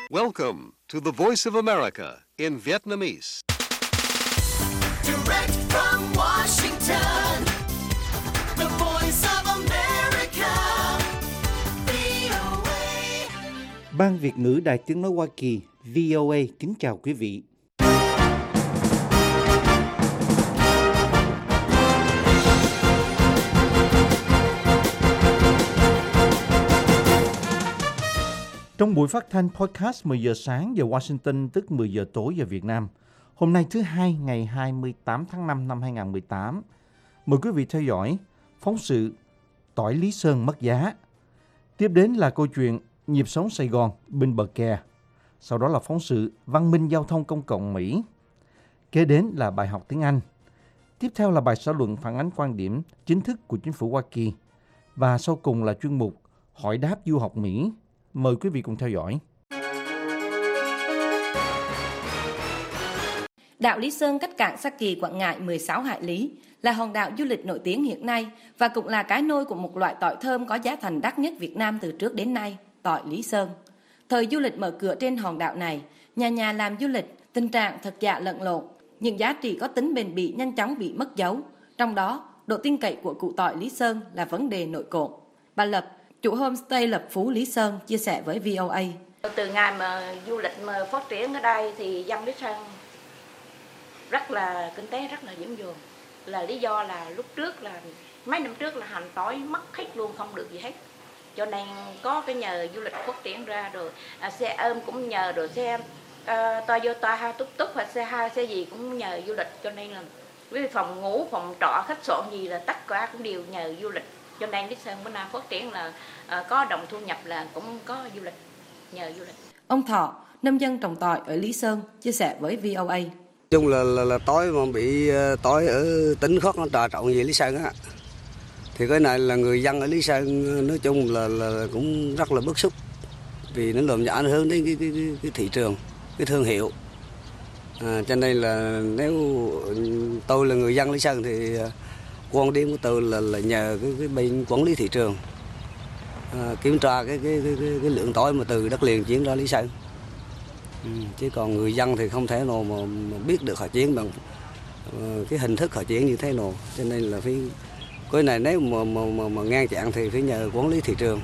Welcome to the Voice of America in Vietnamese. Direct from Washington, the Voice of America, VOA. Ban Việt ngữ Đài Tiếng nói Hoa Kỳ VOA kính chào quý vị. Trong buổi phát thanh podcast 10 giờ sáng giờ Washington, tức 10 giờ tối giờ Việt Nam, hôm nay thứ Hai ngày 28 tháng 5 năm 2018, mời quý vị theo dõi phóng sự Tỏi Lý Sơn mất giá. Tiếp đến là câu chuyện Nhịp sống Sài Gòn bên bờ kè. Sau đó là phóng sự Văn minh giao thông công cộng Mỹ. Kế đến là bài học tiếng Anh. Tiếp theo là bài xã luận phản ánh quan điểm chính thức của chính phủ Hoa Kỳ. Và sau cùng là chuyên mục Hỏi đáp du học Mỹ. Mời quý vị cùng theo dõi. Đảo Lý Sơn cách cảng Sa Kỳ, Quảng Ngãi 16 hải lý, là hòn đảo du lịch nổi tiếng hiện nay và cũng là cái nôi của một loại tỏi thơm có giá thành đắt nhất Việt Nam từ trước đến nay, tỏi Lý Sơn. Thời du lịch mở cửa trên hòn đảo này, nhà làm du lịch, tình trạng thật giả lẫn lộn, những giá trị có tính bền bỉ nhanh chóng bị mất dấu. Trong đó, độ tin cậy của củ tỏi Lý Sơn là vấn đề nổi cộm. Bà Lập, chủ homestay Lập Phú Lý Sơn, chia sẻ với VOA. Từ ngày mà du lịch mà phát triển ở đây thì dân Lý Sơn rất là kinh tế rất là vững vàng. Là lý do là lúc trước là mấy năm trước là hành tỏi mất hết luôn, không được gì hết. Cho nên có cái nhờ du lịch phát triển ra rồi xe ôm cũng nhờ, rồi xe Toyota hay túc túc hoặc xe hai xe gì cũng nhờ du lịch. Cho nên là với phòng ngủ, phòng trọ, khách sạn gì là tất cả cũng đều nhờ du lịch. Cho nên Lý Sơn bữa nay phát triển là có đồng thu nhập là cũng có du lịch, nhờ du lịch. Ông Thọ, nông dân trồng tỏi ở Lý Sơn, chia sẻ với VOA. Chung là tỏi mà bị tỏi ở tỉnh khác nó trà trộn về Lý Sơn á, thì cái này là người dân ở Lý Sơn nói chung là cũng rất là bức xúc, vì nó làm ảnh hưởng đến cái thị trường, cái thương hiệu. Cho nên là nếu tôi là người dân Lý Sơn thì quan điểm của tôi là nhờ cái bên quản lý thị trường kiểm tra cái lượng tỏi mà từ đất liền chuyển ra Lý Sơn. Chứ còn người dân thì không thể nào mà biết được họ chuyển bằng cái hình thức họ chuyển như thế nào. Cho nên là phải cái này nếu mà ngăn chặn thì phải nhờ quản lý thị trường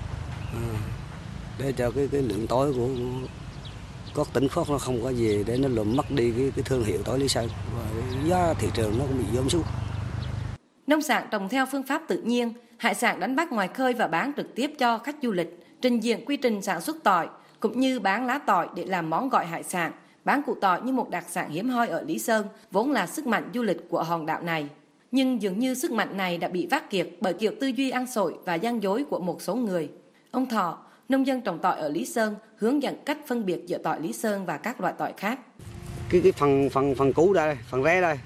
để cho cái lượng tỏi của các tỉnh khác nó không có gì để nó làm mất đi cái thương hiệu tỏi Lý Sơn, và cái giá thị trường nó cũng bị giảm xuống. Nông sản trồng theo phương pháp tự nhiên, hải sản đánh bắt ngoài khơi và bán trực tiếp cho khách du lịch, trình diện quy trình sản xuất tỏi, cũng như bán lá tỏi để làm món gọi hải sản, bán củ tỏi như một đặc sản hiếm hoi ở Lý Sơn, vốn là sức mạnh du lịch của hòn đảo này. Nhưng dường như sức mạnh này đã bị vắt kiệt bởi kiểu tư duy ăn xổi và gian dối của một số người. Ông Thọ, nông dân trồng tỏi ở Lý Sơn, hướng dẫn cách phân biệt giữa tỏi Lý Sơn và các loại tỏi khác. Cái phần củ đây, phần rễ đây.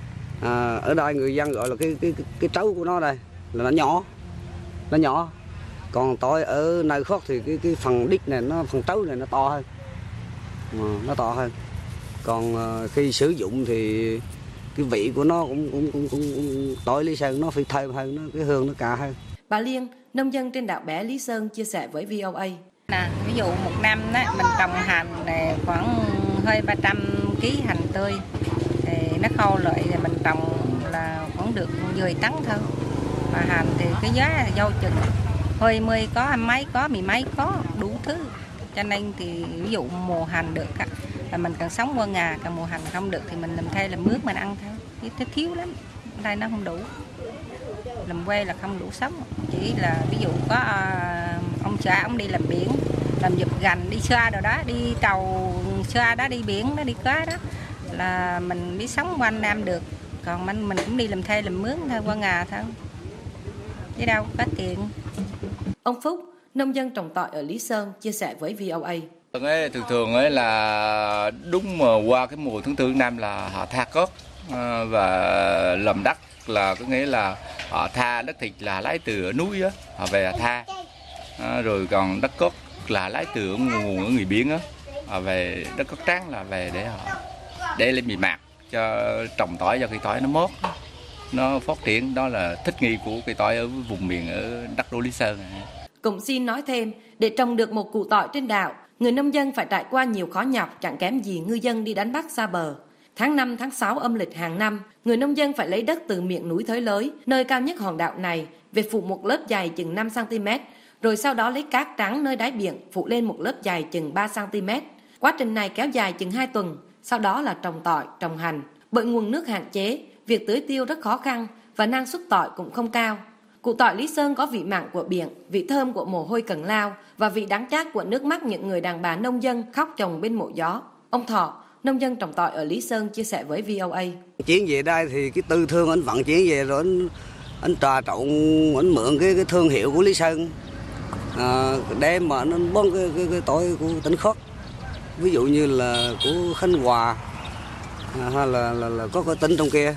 Ở đây người dân gọi là cái trấu của nó đây là nó nhỏ, còn tỏi ở nơi khác thì cái phần đít này, phần trấu này nó to hơn, còn khi sử dụng thì cái vị của nó cũng tỏi Lý Sơn nó phải thơm hơn, cái hương nó cao hơn. Bà Liên, nông dân trên đảo bé Lý Sơn, chia sẻ với VOA. Ví dụ một năm đó, mình trồng hành khoảng hơi 300 kg hành tươi, thì nó khô lại thì mình trồng là khoảng được 10 tấn thôi. Mà hành thì cái giá dao chừng 20 có, 20 mấy có, 10 mấy có, đủ thứ. Cho nên thì ví dụ mùa hành được là mình cần sống qua ngày, còn mùa hành không được thì mình làm thuê làm mướn mình ăn thôi. Thế thiếu lắm, ở đây nó không đủ. Làm quê là không đủ sống, chỉ là ví dụ có ông cha ông đi làm biển, làm giật gành, đi xa rồi đó, đi tàu xa đó, đi biển đó, đi cá đó là mình biết sống quanh Nam được, còn mình cũng đi làm thuê làm mướn thôi qua ngày thôi, chứ đâu có tiền. Ông Phúc, nông dân trồng tỏi ở Lý Sơn, chia sẻ với VOA. Thường là đúng mà qua cái mùa tháng 4 tháng 5 là họ tha cốt và làm đất, là có nghĩa là họ tha đất thịt là lấy từ núi á, họ về tha, rồi còn đất cốt là lấy từ nguồn ở người biển á, họ về đất cốt trắng là về để họ để lên bì mạt cho trồng tỏi, cho cây tỏi nó mốt, nó phát triển. Đó là thích nghi của cây tỏi ở vùng miền ở đất đô Lý Sơn này. Cũng xin nói thêm, để trồng được một củ tỏi trên đảo, người nông dân phải trải qua nhiều khó nhọc chẳng kém gì ngư dân đi đánh bắt xa bờ. Tháng 5, tháng 6 âm lịch hàng năm, người nông dân phải lấy đất từ miệng núi Thới Lới, nơi cao nhất hòn đảo này, về phủ một lớp dày chừng 5 cm, rồi sau đó lấy cát trắng nơi đáy biển phủ lên một lớp dày chừng 3 cm. Quá trình này kéo dài chừng 2 tuần, sau đó là trồng tỏi, trồng hành. Bởi nguồn nước hạn chế, việc tưới tiêu rất khó khăn và năng suất tỏi cũng không cao. Củ tỏi Lý Sơn có vị mặn của biển, vị thơm của mồ hôi cần lao và vị đắng chát của nước mắt những người đàn bà nông dân khóc chồng bên mộ gió. Ông Thọ, nông dân trồng tỏi ở Lý Sơn chia sẻ với VOA. Chuyển về đây thì cái tư thương anh vận chuyển về rồi anh trà trộn, anh mượn cái thương hiệu của Lý Sơn đem mà nó bón cái tỏi của tỉnh khác, ví dụ như là của Khánh Hòa hay là có cái tỉnh trong kia.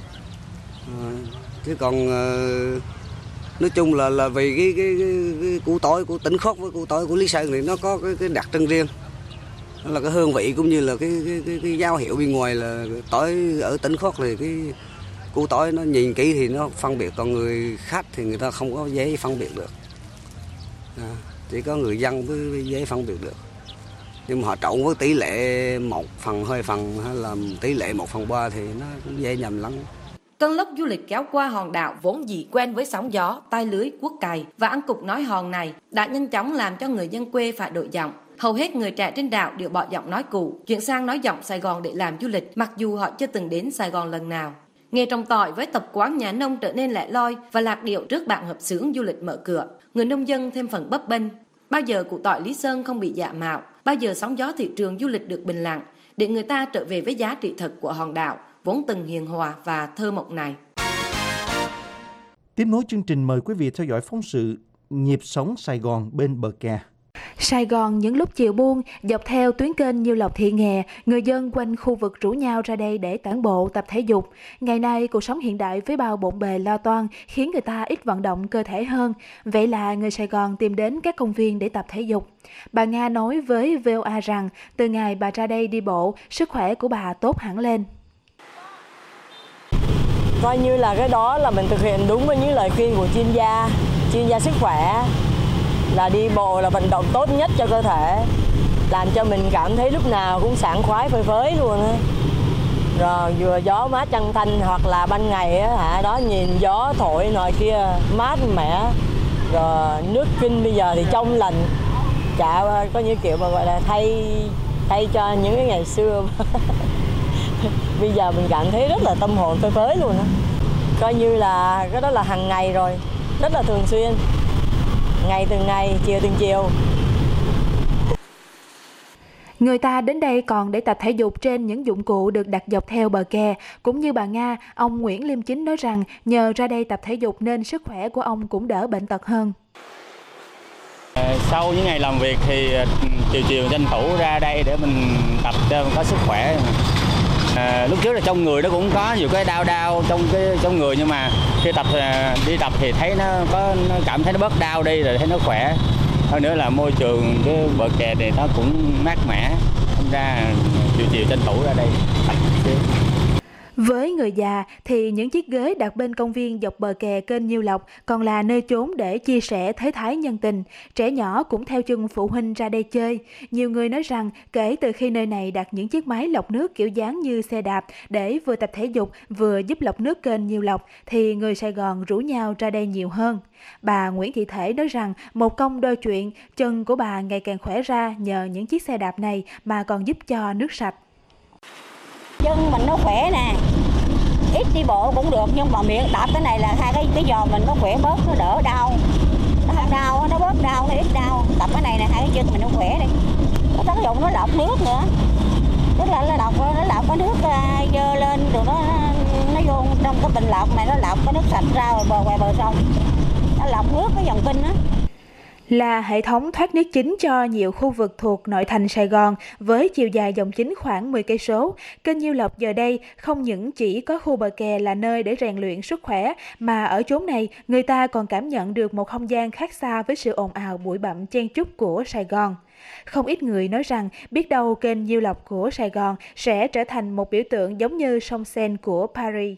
Chứ còn nói chung là vì cái củ tỏi của tỉnh khác với củ tỏi của Lý Sơn thì nó có cái đặc trưng riêng, đó là cái hương vị cũng như là cái dấu hiệu bên ngoài là tỏi ở tỉnh khác thì cái củ tỏi nó nhìn kỹ thì nó phân biệt, còn người khách thì người ta không có dễ phân biệt được, chỉ có người dân mới dễ phân biệt được. Nhưng mà họ trộn với tỷ lệ 1/2 hay là tỷ lệ 1/3 thì nó cũng dễ nhầm lẫn. Cơn lốc du lịch kéo qua hòn đảo vốn dĩ quen với sóng gió, tay lưới, cuốc cày và ăn cục nói hòn này đã nhanh chóng làm cho người dân quê phải đổi giọng. Hầu hết người trẻ trên đảo đều bỏ giọng nói cũ, chuyển sang nói giọng Sài Gòn để làm du lịch, mặc dù họ chưa từng đến Sài Gòn lần nào. Nghề trồng tỏi với tập quán nhà nông trở nên lẻ loi và lạc điệu trước bạn hợp xướng du lịch mở cửa. Người nông dân thêm phần bấp bênh. Bao giờ củ tỏi Lý Sơn không bị giả mạo, bao giờ sóng gió thị trường du lịch được bình lặng, để người ta trở về với giá trị thật của hòn đảo vốn từng hiền hòa và thơ mộng này. Tiếp nối chương trình, mời quý vị theo dõi phóng sự Nhịp sống Sài Gòn bên bờ kè. Sài Gòn những lúc chiều buông, dọc theo tuyến kênh Nhiêu Lộc Thị Nghè, người dân quanh khu vực rủ nhau ra đây để tản bộ, tập thể dục. Ngày nay, cuộc sống hiện đại với bao bộn bề lo toan khiến người ta ít vận động cơ thể hơn. Vậy là người Sài Gòn tìm đến các công viên để tập thể dục. Bà Nga nói với VOA rằng, từ ngày bà ra đây đi bộ, sức khỏe của bà tốt hẳn lên. Coi như là cái đó là mình thực hiện đúng với những lời khuyên của chuyên gia sức khỏe, là đi bộ là vận động tốt nhất cho cơ thể, làm cho mình cảm thấy lúc nào cũng sảng khoái phơi phới luôn á. Rồi vừa gió mát chân thanh hoặc là ban ngày á đó, nhìn gió thổi ngoài kia mát mẻ, rồi nước Kinh bây giờ thì trong lành, chả có những kiểu mà gọi là thay cho những cái ngày xưa. Bây giờ mình cảm thấy rất là tâm hồn phơi phới luôn á. Coi như là cái đó là hàng ngày rồi, rất là thường xuyên, ngày từng ngày, chiều từng chiều. Người ta đến đây còn để tập thể dục trên những dụng cụ được đặt dọc theo bờ kè. Cũng như bà Nga, ông Nguyễn Liêm Chính nói rằng nhờ ra đây tập thể dục nên sức khỏe của ông cũng đỡ bệnh tật hơn. Sau những ngày làm việc thì chiều tranh thủ ra đây để mình tập cho có sức khỏe. Lúc trước là trong người nó cũng có nhiều cái đau trong người, nhưng mà khi đi tập thì thấy nó cảm thấy nó bớt đau đi, rồi thấy nó khỏe hơn nữa. Là môi trường cái bờ kè thì nó cũng mát mẻ, thành ra chiều tranh thủ ra đây tập. Với người già thì những chiếc ghế đặt bên công viên dọc bờ kè kênh Nhiêu Lộc còn là nơi chốn để chia sẻ thế thái nhân tình. Trẻ nhỏ cũng theo chân phụ huynh ra đây chơi. Nhiều người nói rằng kể từ khi nơi này đặt những chiếc máy lọc nước kiểu dáng như xe đạp để vừa tập thể dục vừa giúp lọc nước kênh Nhiêu Lộc thì người Sài Gòn rủ nhau ra đây nhiều hơn. Bà Nguyễn Thị Thể nói rằng một công đôi chuyện, chân của bà ngày càng khỏe ra nhờ những chiếc xe đạp này mà còn giúp cho nước sạch. Chân mình nó khỏe nè, ít đi bộ cũng được, nhưng mà miệng đạp cái này là hai cái giò mình nó khỏe bớt, nó đỡ đau, nó không đau, nó bớt đau, nó ít đau. Tập cái này là hai cái chân mình nó khỏe đi, nó tác dụng nó lọc nước nữa, tức là nó lọc cái nước dơ lên rồi nó vô trong cái bình lọc này, nó lọc cái nước sạch ra rồi ngoài bờ sông, nó lọc nước cái dòng kinh á. Là hệ thống thoát nước chính cho nhiều khu vực thuộc nội thành Sài Gòn với chiều dài dòng chính khoảng 10 cây số. Kênh Nhiêu Lộc giờ đây không những chỉ có khu bờ kè là nơi để rèn luyện sức khỏe, mà ở chốn này người ta còn cảm nhận được một không gian khác xa với sự ồn ào bụi bặm chen chúc của Sài Gòn. Không ít người nói rằng biết đâu kênh Nhiêu Lộc của Sài Gòn sẽ trở thành một biểu tượng giống như sông Seine của Paris.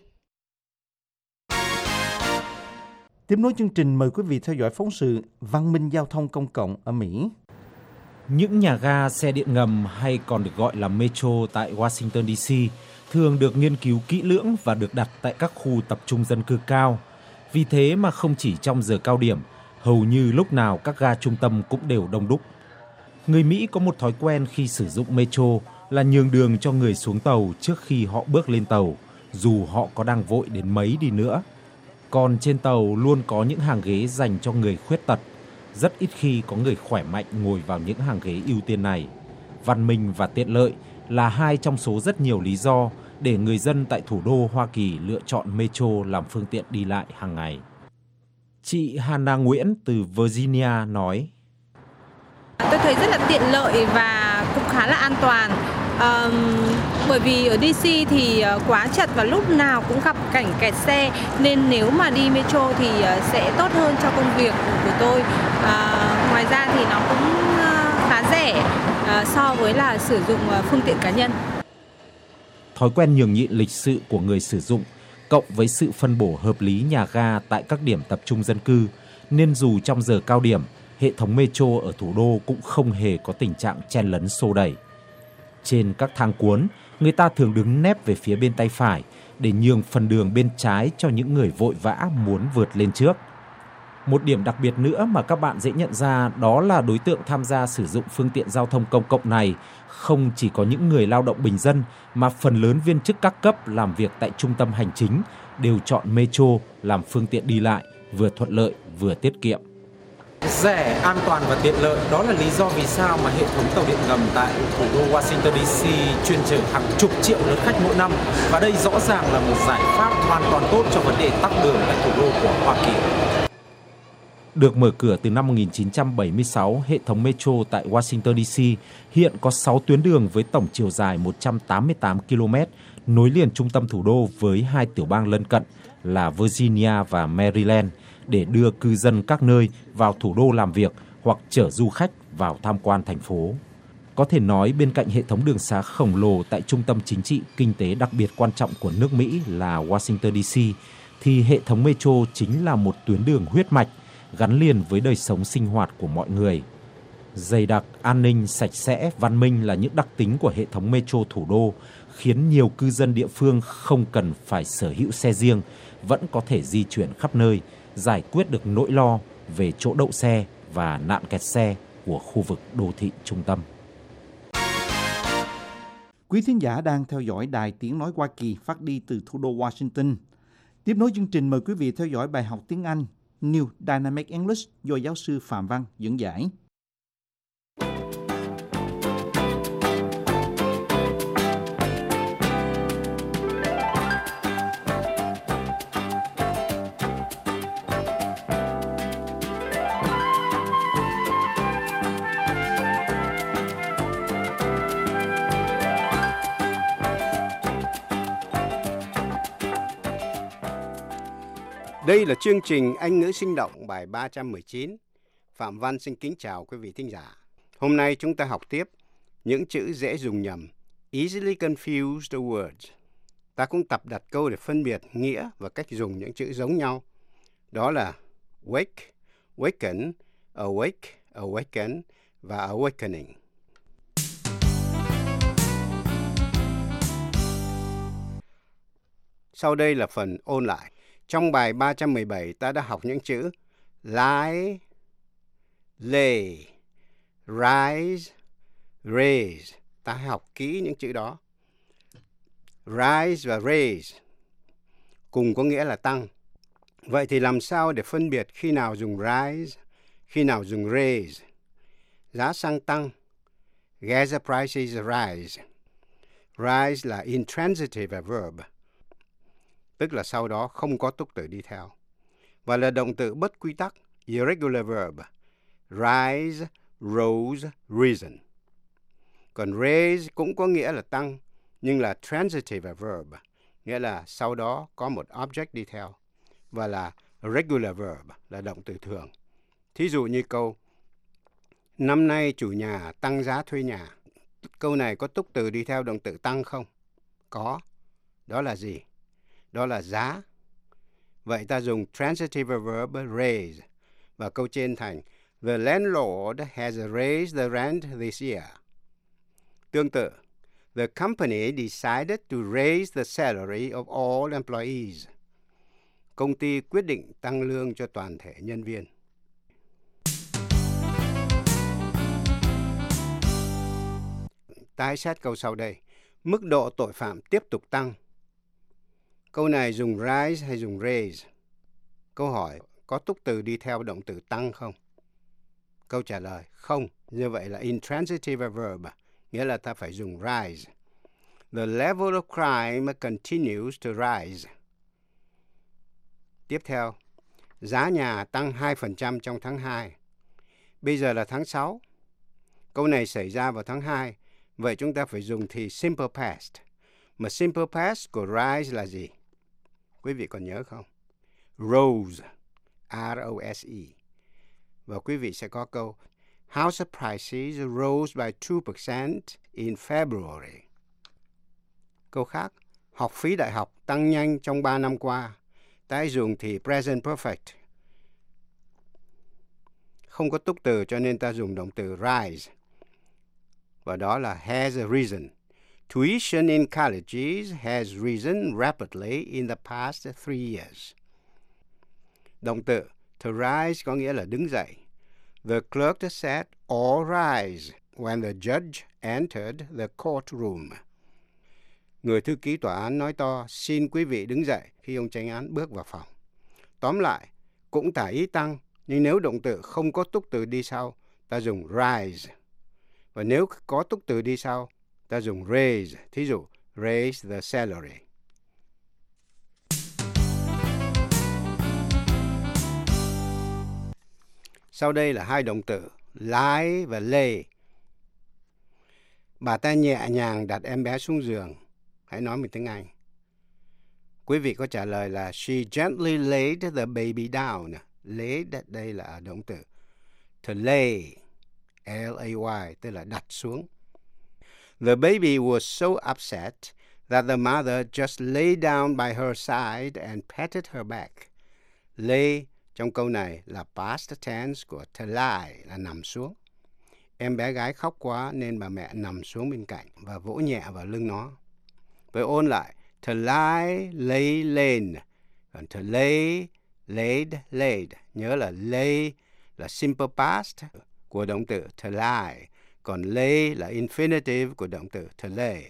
Tiếp nối chương trình, mời quý vị theo dõi phóng sự Văn minh giao thông công cộng ở Mỹ. Những nhà ga xe điện ngầm hay còn được gọi là metro tại Washington DC thường được nghiên cứu kỹ lưỡng và được đặt tại các khu tập trung dân cư cao. Vì thế mà không chỉ trong giờ cao điểm, hầu như lúc nào các ga trung tâm cũng đều đông đúc. Người Mỹ có một thói quen khi sử dụng metro là nhường đường cho người xuống tàu trước khi họ bước lên tàu, dù họ có đang vội đến mấy đi nữa. Còn trên tàu luôn có những hàng ghế dành cho người khuyết tật. Rất ít khi có người khỏe mạnh ngồi vào những hàng ghế ưu tiên này. Văn minh và tiện lợi là hai trong số rất nhiều lý do để người dân tại thủ đô Hoa Kỳ lựa chọn metro làm phương tiện đi lại hàng ngày. Chị Hannah Nguyễn từ Virginia nói: Tôi thấy rất là tiện lợi và cũng khá là an toàn. Bởi vì ở DC thì quá chật và lúc nào cũng gặp cảnh kẹt xe, nên nếu mà đi metro thì sẽ tốt hơn cho công việc của tôi. Ngoài ra thì nó cũng khá rẻ so với là sử dụng phương tiện cá nhân. Thói quen nhường nhịn lịch sự của người sử dụng cộng với sự phân bổ hợp lý nhà ga tại các điểm tập trung dân cư, nên dù trong giờ cao điểm, hệ thống metro ở thủ đô cũng không hề có tình trạng chen lấn xô đẩy. Trên các thang cuốn, người ta thường đứng nép về phía bên tay phải để nhường phần đường bên trái cho những người vội vã muốn vượt lên trước. Một điểm đặc biệt nữa mà các bạn dễ nhận ra đó là đối tượng tham gia sử dụng phương tiện giao thông công cộng này không chỉ có những người lao động bình dân, mà phần lớn viên chức các cấp làm việc tại trung tâm hành chính đều chọn metro làm phương tiện đi lại, vừa thuận lợi vừa tiết kiệm. Rẻ, an toàn và tiện lợi, đó là lý do vì sao mà hệ thống tàu điện ngầm tại thủ đô Washington DC chuyên chở hàng chục triệu lượt khách mỗi năm. Và đây rõ ràng là một giải pháp hoàn toàn tốt cho vấn đề tắc đường tại thủ đô của Hoa Kỳ. Được mở cửa từ năm 1976, hệ thống metro tại Washington DC hiện có 6 tuyến đường với tổng chiều dài 188 km, nối liền trung tâm thủ đô với hai tiểu bang lân cận là Virginia và Maryland, để đưa cư dân các nơi vào thủ đô làm việc hoặc chở du khách vào tham quan thành phố. Có thể nói bên cạnh hệ thống đường xá khổng lồ tại trung tâm chính trị, kinh tế đặc biệt quan trọng của nước Mỹ là Washington DC, thì hệ thống metro chính là một tuyến đường huyết mạch gắn liền với đời sống sinh hoạt của mọi người. Dày đặc, an ninh, sạch sẽ, văn minh là những đặc tính của hệ thống metro thủ đô, khiến nhiều cư dân địa phương không cần phải sở hữu xe riêng, vẫn có thể di chuyển khắp nơi, giải quyết được nỗi lo về chỗ đậu xe và nạn kẹt xe của khu vực đô thị trung tâm. Quý thính giả đang theo dõi Đài Tiếng Nói Hoa Kỳ phát đi từ thủ đô Washington. Tiếp nối chương trình, mời quý vị theo dõi bài học tiếng Anh New Dynamic English do giáo sư Phạm Văn dẫn giải. Đây là chương trình Anh ngữ sinh động bài 319. Phạm Văn xin kính chào quý vị thính giả. Hôm nay chúng ta học tiếp những chữ dễ dùng nhầm, easily confused words. Ta cũng tập đặt câu để phân biệt nghĩa và cách dùng những chữ giống nhau. Đó là wake, waken, awake, awaken và awakening. Sau đây là phần ôn lại. Trong bài 317 ta đã học những chữ lie, lay, rise, raise. Ta hãy học kỹ những chữ đó. Rise và raise cùng có nghĩa là tăng. Vậy thì làm sao để phân biệt khi nào dùng rise, khi nào dùng raise? Giá xăng tăng, gas prices rise. Rise là intransitive verb, tức là sau đó không có túc từ đi theo, và là động từ bất quy tắc, irregular verb, rise, rose, risen. Còn raise cũng có nghĩa là tăng, nhưng là transitive verb, nghĩa là sau đó có một object đi theo, và là regular verb, là động từ thường. Thí dụ như câu, năm nay chủ nhà tăng giá thuê nhà. Câu này có túc từ đi theo động từ tăng không? Có. Đó là gì? Đó là giá. Vậy ta dùng transitive verb raise, và câu trên thành The landlord has raised the rent this year. Tương tự, the company decided to raise the salary of all employees. Công ty quyết định tăng lương cho toàn thể nhân viên. Tái xét câu sau đây. Mức độ tội phạm tiếp tục tăng. Câu này dùng rise hay dùng raise? Câu hỏi, có túc từ đi theo động từ tăng không? Câu trả lời, không. Như vậy là intransitive verb, nghĩa là ta phải dùng rise. The level of crime continues to rise. Tiếp theo, giá nhà tăng 2% trong tháng 2. Bây giờ là tháng 6. Câu này xảy ra vào tháng 2. Vậy chúng ta phải dùng thì simple past. Mà simple past của rise là gì? Quý vị còn nhớ không? Rose. R-O-S-E. Và quý vị sẽ có câu House prices rose by 2% in February. Câu khác, học phí đại học tăng nhanh trong 3 năm qua. Ta dùng thì present perfect. Không có túc từ cho nên ta dùng động từ rise. Và đó là has risen. Tuition in colleges has risen rapidly in the past 3 years. Động từ to rise có nghĩa là đứng dậy. The clerk said all rise when the judge entered the courtroom. Người thư ký tòa án nói to, xin quý vị đứng dậy khi ông chánh án bước vào phòng. Tóm lại, cũng tả ý tăng, nhưng nếu động từ không có túc từ đi sau, ta dùng rise. Và nếu có túc từ đi sau, ta dùng raise. Thí dụ, raise the salary. Sau đây là hai động từ, lie và lay. Bà ta nhẹ nhàng đặt em bé xuống giường. Hãy nói bằng tiếng Anh. Quý vị có trả lời là she gently laid the baby down. Laid đây là động từ. To lay, L-A-Y, tức là đặt xuống. The baby was so upset that the mother just lay down by her side and patted her back. Lay trong câu này là past tense của to lie, là nằm xuống. Em bé gái khóc quá nên bà mẹ nằm xuống bên cạnh và vỗ nhẹ vào lưng nó. Với ôn lại, to lie, lay, lên. Còn to lay, laid, laid. Nhớ là lay là simple past của động từ to lie. Còn lay là infinitive của động từ to lay.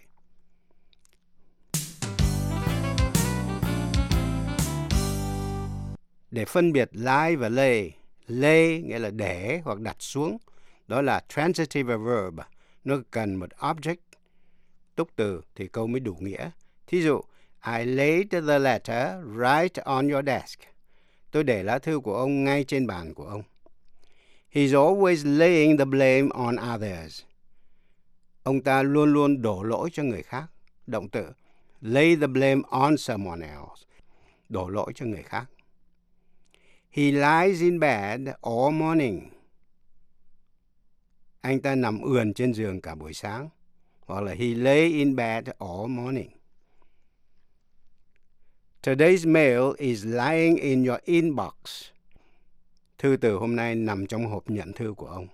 Để phân biệt lie và lay nghĩa là để hoặc đặt xuống. Đó là transitive verb. Nó cần một object, túc từ thì câu mới đủ nghĩa. Thí dụ, I laid the letter right on your desk. Tôi để lá thư của ông ngay trên bàn của ông. He's always laying the blame on others. Ông ta luôn luôn đổ lỗi cho người khác. Động từ, lay the blame on someone else. Đổ lỗi cho người khác. He lies in bed all morning. Anh ta nằm ườn trên giường cả buổi sáng. Hoặc là he lay in bed all morning. Today's mail is lying in your inbox. Thư từ hôm nay nằm trong hộp nhận thư của ông.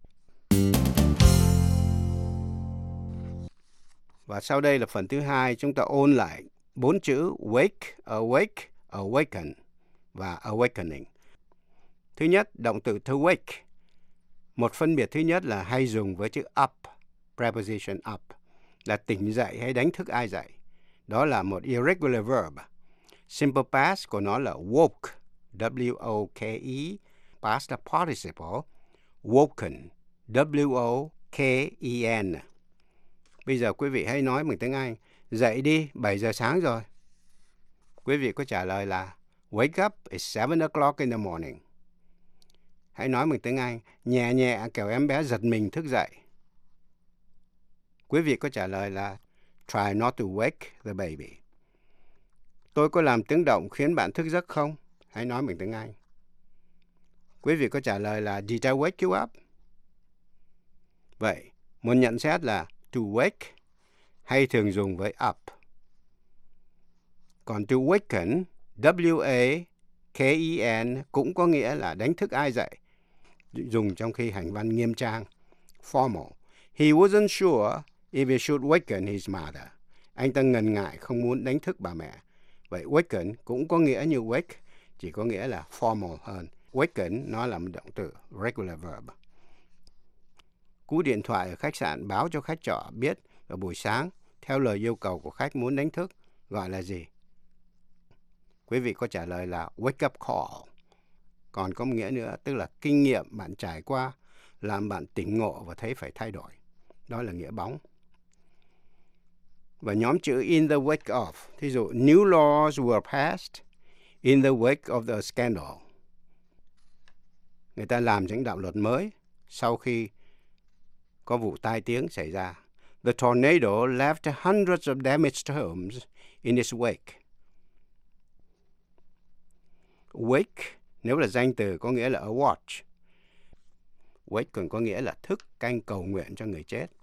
Và sau đây là phần thứ hai, chúng ta ôn lại 4 chữ wake, awake, awaken và awakening. Thứ nhất, động từ to wake. Một phân biệt thứ nhất là hay dùng với chữ up, preposition up, là tỉnh dậy hay đánh thức ai dậy. Đó là một irregular verb. Simple past của nó là woke, W-O-K-E, past participle, woken, W-O-K-E-N. Bây giờ quý vị hãy nói bằng tiếng Anh, dậy đi, 7 giờ sáng rồi. Quý vị có trả lời là wake up, it's 7 o'clock in the morning. Hãy nói bằng tiếng Anh, nhẹ nhẹ kẻo em bé giật mình thức dậy. Quý vị có trả lời là try not to wake the baby. Tôi có làm tiếng động khiến bạn thức giấc không? Hãy nói bằng tiếng Anh. Quý vị có trả lời là did I wake you up? Vậy, một nhận xét là to wake hay thường dùng với up. Còn to waken, W-A-K-E-N cũng có nghĩa là đánh thức ai dậy. dùng trong khi hành văn nghiêm trang, formal. He wasn't sure if he should waken his mother. Anh ta ngần ngại không muốn đánh thức bà mẹ. Vậy waken cũng có nghĩa như wake, chỉ có nghĩa là formal hơn. Waken nó là một động từ regular verb. Cú điện thoại ở khách sạn báo cho khách trọ biết vào buổi sáng theo lời yêu cầu của khách muốn đánh thức gọi là gì? Quý vị có trả lời là wake up call. Còn có một nghĩa nữa, tức là kinh nghiệm bạn trải qua làm bạn tỉnh ngộ và thấy phải thay đổi. Đó là nghĩa bóng. Và nhóm chữ in the wake of. Thí dụ, new laws were passed in the wake of the scandal. Người ta làm những đạo luật mới sau khi có vụ tai tiếng xảy ra. The tornado left hundreds of damaged homes in its wake. Wake, nếu là danh từ có nghĩa là a watch. Wake còn có nghĩa là thức canh cầu nguyện cho người chết.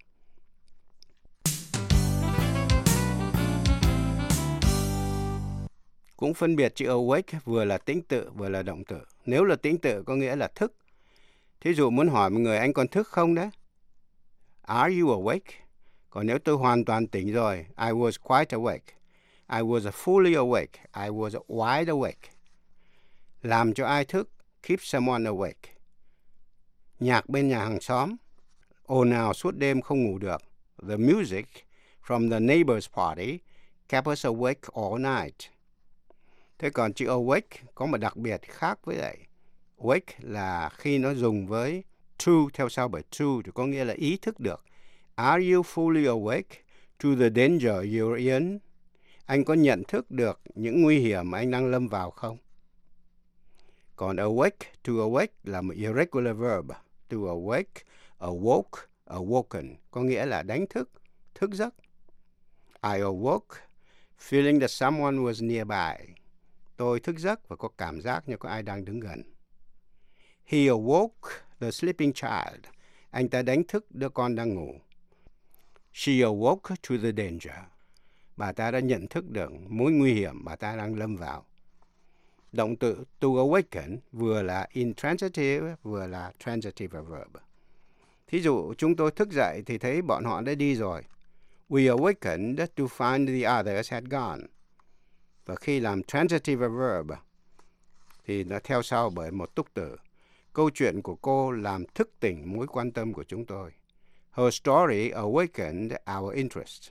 Cũng phân biệt chữ awake vừa là tính tự vừa là động từ. Nếu là tính tự có nghĩa là thức. Thí dụ muốn hỏi một người anh còn thức không đấy? Are you awake? Còn nếu tôi hoàn toàn tỉnh rồi, I was quite awake. I was fully awake. I was wide awake. Làm cho ai thức, keep someone awake. Nhạc bên nhà hàng xóm, ồn ào suốt đêm không ngủ được. The music from the neighbor's party kept us awake all night. Thế còn chữ awake có một đặc biệt khác với lại wake là khi nó dùng với to theo sau bởi to thì có nghĩa là ý thức được. Are you fully awake to the danger you're in? Anh có nhận thức được những nguy hiểm mà anh đang lâm vào không? Còn awake, to awake là một irregular verb. To awake, awoke, awoken, có nghĩa là đánh thức, thức giấc. I awoke, feeling that someone was nearby. Tôi thức giấc và có cảm giác như có ai đang đứng gần. He awoke the sleeping child. Anh ta đánh thức đứa con đang ngủ. She awoke to the danger. Bà ta đã nhận thức được mối nguy hiểm bà ta đang lâm vào. Động từ to awaken vừa là intransitive vừa là transitive verb. Thí dụ chúng tôi thức dậy thì thấy bọn họ đã đi rồi. We awakened to find the others had gone. Và khi làm transitive verb thì nó theo sau bởi một túc từ. Câu chuyện của cô làm thức tỉnh mối quan tâm của chúng tôi. Her story awakened our interest.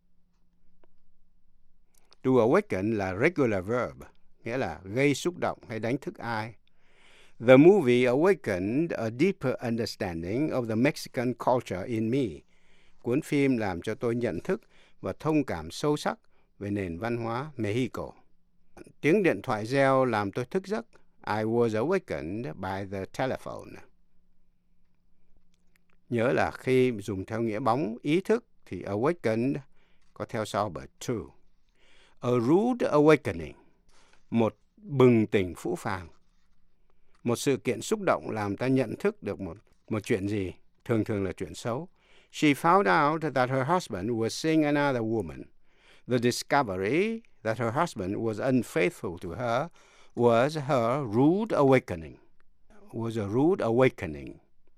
To awaken là regular verb, nghĩa là gây xúc động hay đánh thức ai. The movie awakened a deeper understanding of the Mexican culture in me. Cuốn phim làm cho tôi nhận thức và thông cảm sâu sắc về nền văn hóa Mexico. Tiếng điện thoại reo làm tôi thức giấc. I was awakened by the telephone. Nhớ là khi dùng theo nghĩa bóng ý thức thì awakened có theo sau bởi to. A rude awakening, một bừng tỉnh phũ phàng. Một sự kiện xúc động làm ta nhận thức được một chuyện gì, thường thường là chuyện xấu. She found out that her husband was seeing another woman. The discovery that her husband was unfaithful to her was her rude awakening. Was a rude awakening.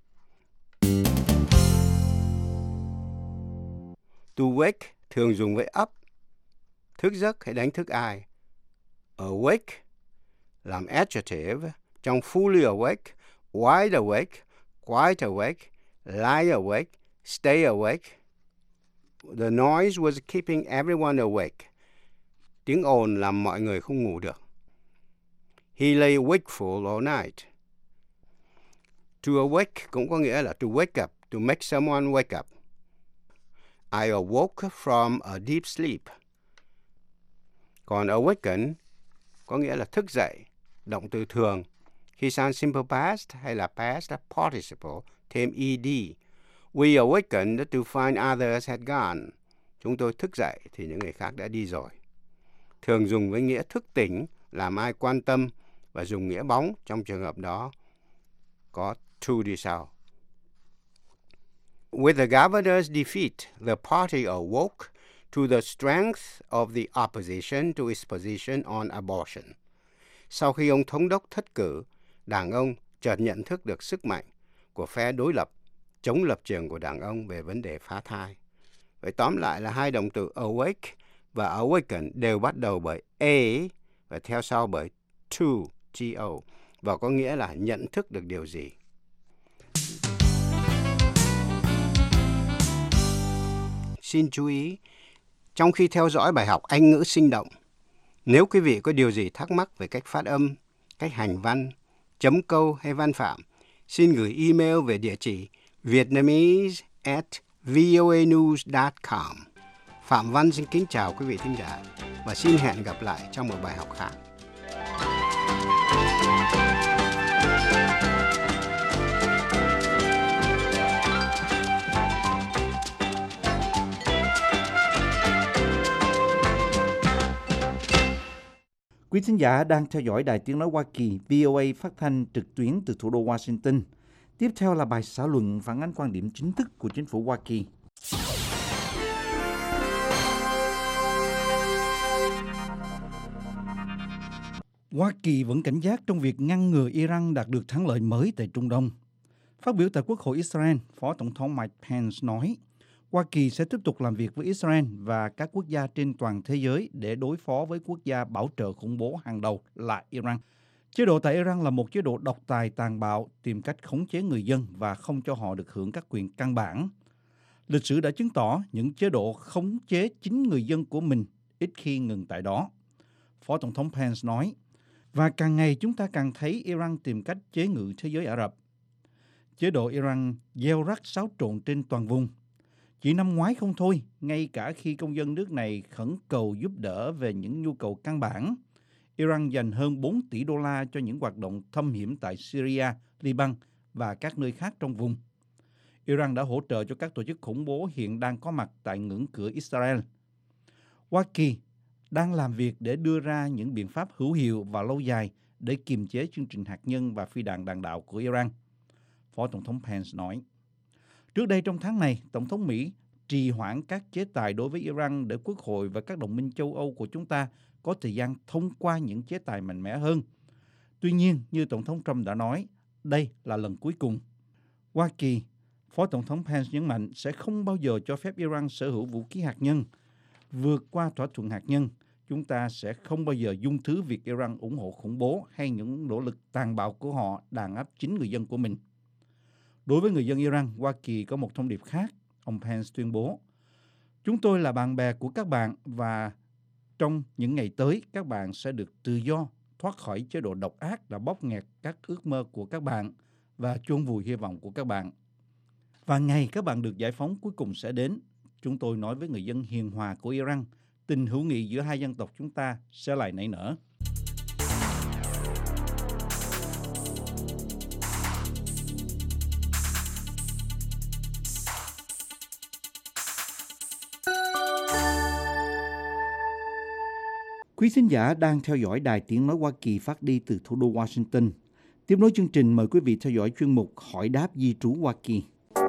To wake thường dùng với up, thức giấc hay đánh thức ai. Awake làm adjective trong fully awake, wide awake, quite awake, lie awake, stay awake. The noise was keeping everyone awake. Tiếng ồn làm mọi người không ngủ được. He lay wakeful all night. To awake cũng có nghĩa là to wake up, to make someone wake up. I awoke from a deep sleep. Còn awaken có nghĩa là thức dậy, động từ thường. Khi sang simple past hay là past participle thêm ed. We awakened to find others had gone. Chúng tôi thức dậy thì những người khác đã đi rồi. Thường dùng với nghĩa thức tỉnh, làm ai quan tâm và dùng nghĩa bóng trong trường hợp đó có to đi sau. With the governor's defeat, the party awoke to the strength of the opposition to its position on abortion. Sau khi ông thống đốc thất cử, đảng ông chợt nhận thức được sức mạnh của phe đối lập chống lập trường của đàn ông về vấn đề phá thai. Vậy tóm lại là hai động từ awake và awaken đều bắt đầu bởi A và theo sau bởi to, T-O, và có nghĩa là nhận thức được điều gì. Xin chú ý, trong khi theo dõi bài học Anh ngữ sinh động, nếu quý vị có điều gì thắc mắc về cách phát âm, cách hành văn, chấm câu hay văn phạm, xin gửi email về địa chỉ vietnamese@voanews.com. Phạm Văn xin kính chào quý vị thính giả và xin hẹn gặp lại trong một bài học khác. Quý thính giả đang theo dõi Đài Tiếng Nói Hoa Kỳ VOA phát thanh trực tuyến từ thủ đô Washington. Tiếp theo là bài xã luận phản ánh quan điểm chính thức của chính phủ Hoa Kỳ. Hoa Kỳ vẫn cảnh giác trong việc ngăn ngừa Iran đạt được thắng lợi mới tại Trung Đông. Phát biểu tại Quốc hội Israel, Phó Tổng thống Mike Pence nói, Hoa Kỳ sẽ tiếp tục làm việc với Israel và các quốc gia trên toàn thế giới để đối phó với quốc gia bảo trợ khủng bố hàng đầu là Iran. Chế độ tại Iran là một chế độ độc tài tàn bạo, tìm cách khống chế người dân và không cho họ được hưởng các quyền căn bản. Lịch sử đã chứng tỏ những chế độ khống chế chính người dân của mình ít khi ngừng tại đó. Phó Tổng thống Pence nói, và càng ngày chúng ta càng thấy Iran tìm cách chế ngự thế giới Ả Rập. Chế độ Iran gieo rắc xáo trộn trên toàn vùng. Chỉ năm ngoái không thôi, ngay cả khi công dân nước này khẩn cầu giúp đỡ về những nhu cầu căn bản, Iran dành hơn 4 tỷ đô la cho những hoạt động thâm hiểm tại Syria, Liban và các nơi khác trong vùng. Iran đã hỗ trợ cho các tổ chức khủng bố hiện đang có mặt tại ngưỡng cửa Israel. Hoa Kỳ đang làm việc để đưa ra những biện pháp hữu hiệu và lâu dài để kiềm chế chương trình hạt nhân và phi đạn đạn đạo của Iran. Phó Tổng thống Pence nói. Trước đây trong tháng này, Tổng thống Mỹ trì hoãn các chế tài đối với Iran để Quốc hội và các đồng minh châu Âu của chúng ta có thời gian thông qua những chế tài mạnh mẽ hơn. Tuy nhiên, như Tổng thống Trump đã nói, đây là lần cuối cùng. Hoa Kỳ, Phó Tổng thống Pence nhấn mạnh sẽ không bao giờ cho phép Iran sở hữu vũ khí hạt nhân. Vượt qua thỏa thuận hạt nhân, chúng ta sẽ không bao giờ dung thứ việc Iran ủng hộ khủng bố hay những nỗ lực tàn bạo của họ đàn áp chính người dân của mình. Đối với người dân Iran, Hoa Kỳ có một thông điệp khác. Ông Pence tuyên bố, chúng tôi là bạn bè của các bạn và trong những ngày tới, các bạn sẽ được tự do thoát khỏi chế độ độc ác đã bóp nghẹt các ước mơ của các bạn và chôn vùi hy vọng của các bạn. Và ngày các bạn được giải phóng cuối cùng sẽ đến. Chúng tôi nói với người dân hiền hòa của Iran, tình hữu nghị giữa hai dân tộc chúng ta sẽ lại nảy nở. Quý thính giả đang theo dõi Đài Tiếng Nói Hoa Kỳ phát đi từ thủ đô Washington. Tiếp nối chương trình, mời quý vị theo dõi chuyên mục Hỏi đáp di trú Hoa Kỳ.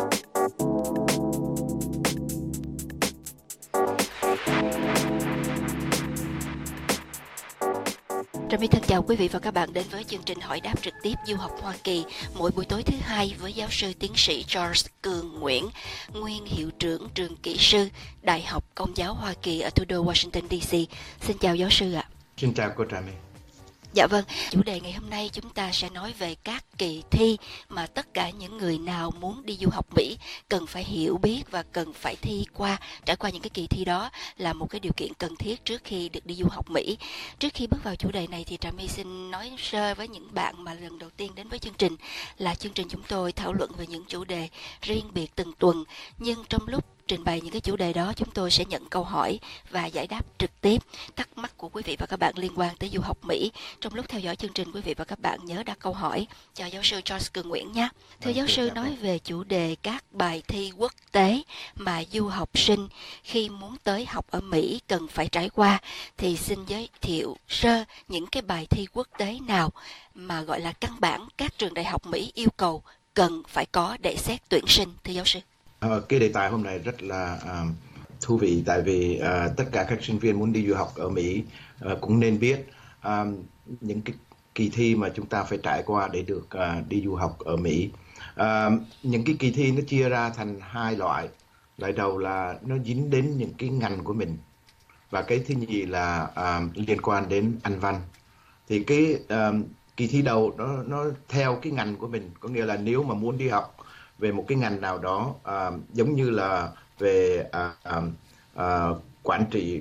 Trà My thân chào quý vị và các bạn đến với chương trình hỏi đáp trực tiếp du học Hoa Kỳ mỗi buổi tối thứ hai với giáo sư tiến sĩ Charles Cường Nguyễn, nguyên hiệu trưởng trường kỹ sư Đại học Công giáo Hoa Kỳ ở thủ đô Washington DC. Xin chào giáo sư ạ. Xin chào cô Trà My. Dạ vâng, chủ đề ngày hôm nay chúng ta sẽ nói về các kỳ thi mà tất cả những người nào muốn đi du học Mỹ cần phải hiểu biết và cần phải thi qua. Trải qua những cái kỳ thi đó là một cái điều kiện cần thiết trước khi được đi du học Mỹ. Trước khi bước vào chủ đề này thì Trà My xin nói sơ với những bạn mà lần đầu tiên đến với chương trình là chương trình chúng tôi thảo luận về những chủ đề riêng biệt từng tuần, nhưng trong lúc trình bày những cái chủ đề đó chúng tôi sẽ nhận câu hỏi và giải đáp trực tiếp thắc mắc của quý vị và các bạn liên quan tới du học Mỹ. Trong lúc theo dõi chương trình, quý vị và các bạn nhớ đặt câu hỏi cho giáo sư Charles Cường Nguyễn nhé. Thưa giáo sư, nói về chủ đề các bài thi quốc tế mà du học sinh khi muốn tới học ở Mỹ cần phải trải qua, thì xin giới thiệu sơ những cái bài thi quốc tế nào mà gọi là căn bản các trường đại học Mỹ yêu cầu cần phải có để xét tuyển sinh, thưa giáo sư. Cái đề tài hôm nay rất là thú vị, tại vì tất cả các sinh viên muốn đi du học ở Mỹ cũng nên biết những cái kỳ thi mà chúng ta phải trải qua để được đi du học ở Mỹ. Những cái kỳ thi nó chia ra thành hai loại. Loại đầu là nó dính đến những cái ngành của mình, và cái thứ nhì là liên quan đến Anh văn. Thì cái kỳ thi đầu nó theo cái ngành của mình, có nghĩa là nếu mà muốn đi học về một cái ngành nào đó, giống như là về quản trị,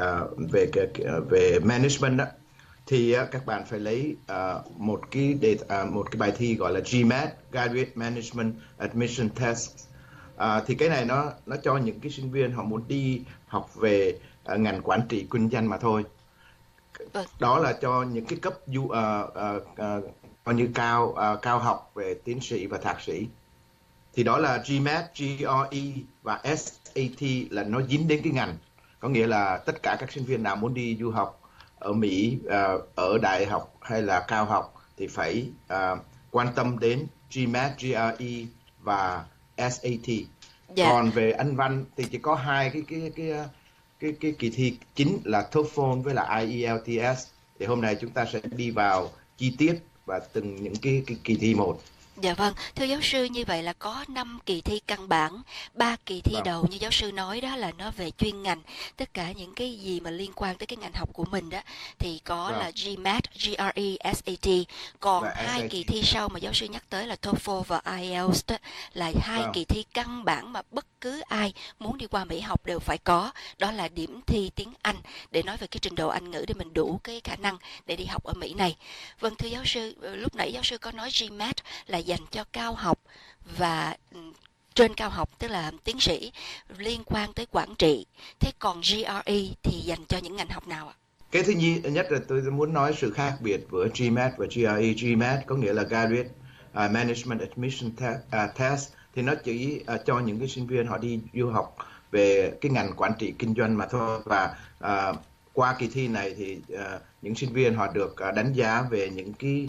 về management đó, thì các bạn phải lấy một cái bài thi gọi là GMAT, Graduate Management Admission Test. Thì cái này nó cho những cái sinh viên họ muốn đi học về ngành quản trị kinh doanh mà thôi. Đó là cho những cái cấp coi như cao học về tiến sĩ và thạc sĩ. Thì đó là GMAT, GRE và SAT là nó dính đến cái ngành. Có nghĩa là tất cả các sinh viên nào muốn đi du học ở Mỹ, ở đại học hay là cao học thì phải quan tâm đến GMAT, GRE và SAT. Còn về Anh văn thì chỉ có hai cái kỳ thi chính là TOEFL với là IELTS. Thì hôm nay chúng ta sẽ đi vào chi tiết và từng những cái kỳ thi một. Dạ vâng, thưa giáo sư, như vậy là có 5 kỳ thi căn bản, 3 kỳ thi đầu như giáo sư nói đó là nó về chuyên ngành, tất cả những cái gì mà liên quan tới cái ngành học của mình đó thì có là GMAT, GRE, SAT. Còn 2 kỳ thi sau mà giáo sư nhắc tới là TOEFL và IELTS đó, là 2 kỳ thi căn bản mà bất cứ ai muốn đi qua Mỹ học đều phải có, đó là điểm thi tiếng Anh để nói về cái trình độ Anh ngữ để mình đủ cái khả năng để đi học ở Mỹ này. Vâng, thưa giáo sư, lúc nãy giáo sư có nói GMAT là dành cho cao học và trên cao học, tức là tiến sĩ liên quan tới quản trị. Thế còn GRE thì dành cho những ngành học nào ạ? Cái thứ nhất là tôi muốn nói sự khác biệt với GMAT và GRE. GMAT có nghĩa là Graduate Management Admission Test, thì nó chỉ cho những cái sinh viên họ đi du học về cái ngành quản trị kinh doanh mà thôi. Và qua kỳ thi này thì những sinh viên họ được đánh giá về những cái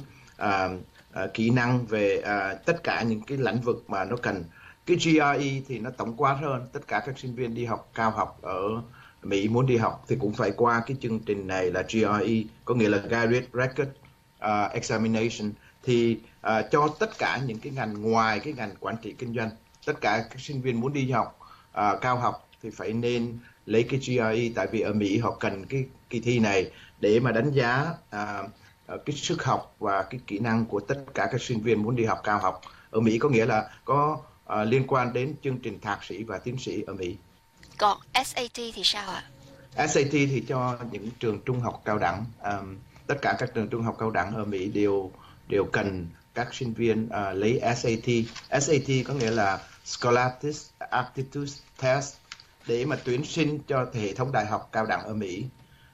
kỹ năng về tất cả những cái lĩnh vực mà nó cần. Cái GRE thì nó tổng quát hơn, tất cả các sinh viên đi học cao học ở Mỹ muốn đi học thì cũng phải qua cái chương trình này là GRE, có nghĩa là Graduate Record Examination, thì cho tất cả những cái ngành ngoài cái ngành quản trị kinh doanh. Tất cả các sinh viên muốn đi học cao học thì phải nên lấy cái GRE, tại vì ở Mỹ họ cần cái kỳ thi này để mà đánh giá cái sức học và cái kỹ năng của tất cả các sinh viên muốn đi học cao học ở Mỹ, có nghĩa là có liên quan đến chương trình thạc sĩ và tiến sĩ ở Mỹ. Còn SAT thì sao ạ? SAT thì cho những trường trung học cao đẳng. Tất cả các trường trung học cao đẳng ở Mỹ đều cần các sinh viên lấy SAT. SAT có nghĩa là Scholastic Aptitude Test để mà tuyển sinh cho hệ thống đại học cao đẳng ở Mỹ.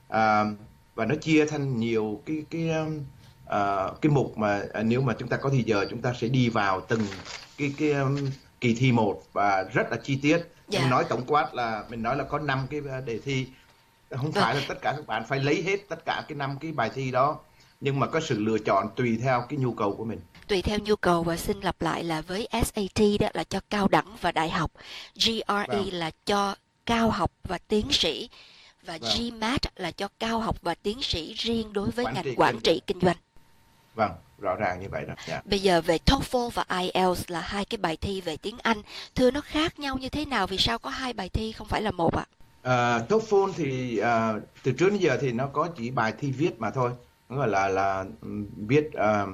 Và nó chia thành nhiều cái mục mà nếu mà chúng ta có thời giờ chúng ta sẽ đi vào từng cái kỳ thi một và rất là chi tiết. Mình nói tổng quát là mình nói là có 5 cái đề thi, không phải là tất cả các bạn phải lấy hết tất cả cái 5 cái bài thi đó, nhưng mà có sự lựa chọn tùy theo cái nhu cầu của mình. Tùy theo nhu cầu. Và xin lặp lại là với SAT đó là cho cao đẳng và đại học, GRE là cho cao học và tiến sĩ, và GMAT là cho cao học và tiến sĩ riêng đối với ngành quản trị kinh doanh. Vâng, rõ ràng như vậy đó. Bây giờ về TOEFL và IELTS là 2 cái bài thi về tiếng Anh. Thưa, nó khác nhau như thế nào? Vì sao có 2 bài thi không phải là một ạ? TOEFL thì từ trước đến giờ thì nó có chỉ bài thi viết mà thôi. Nó gọi là viết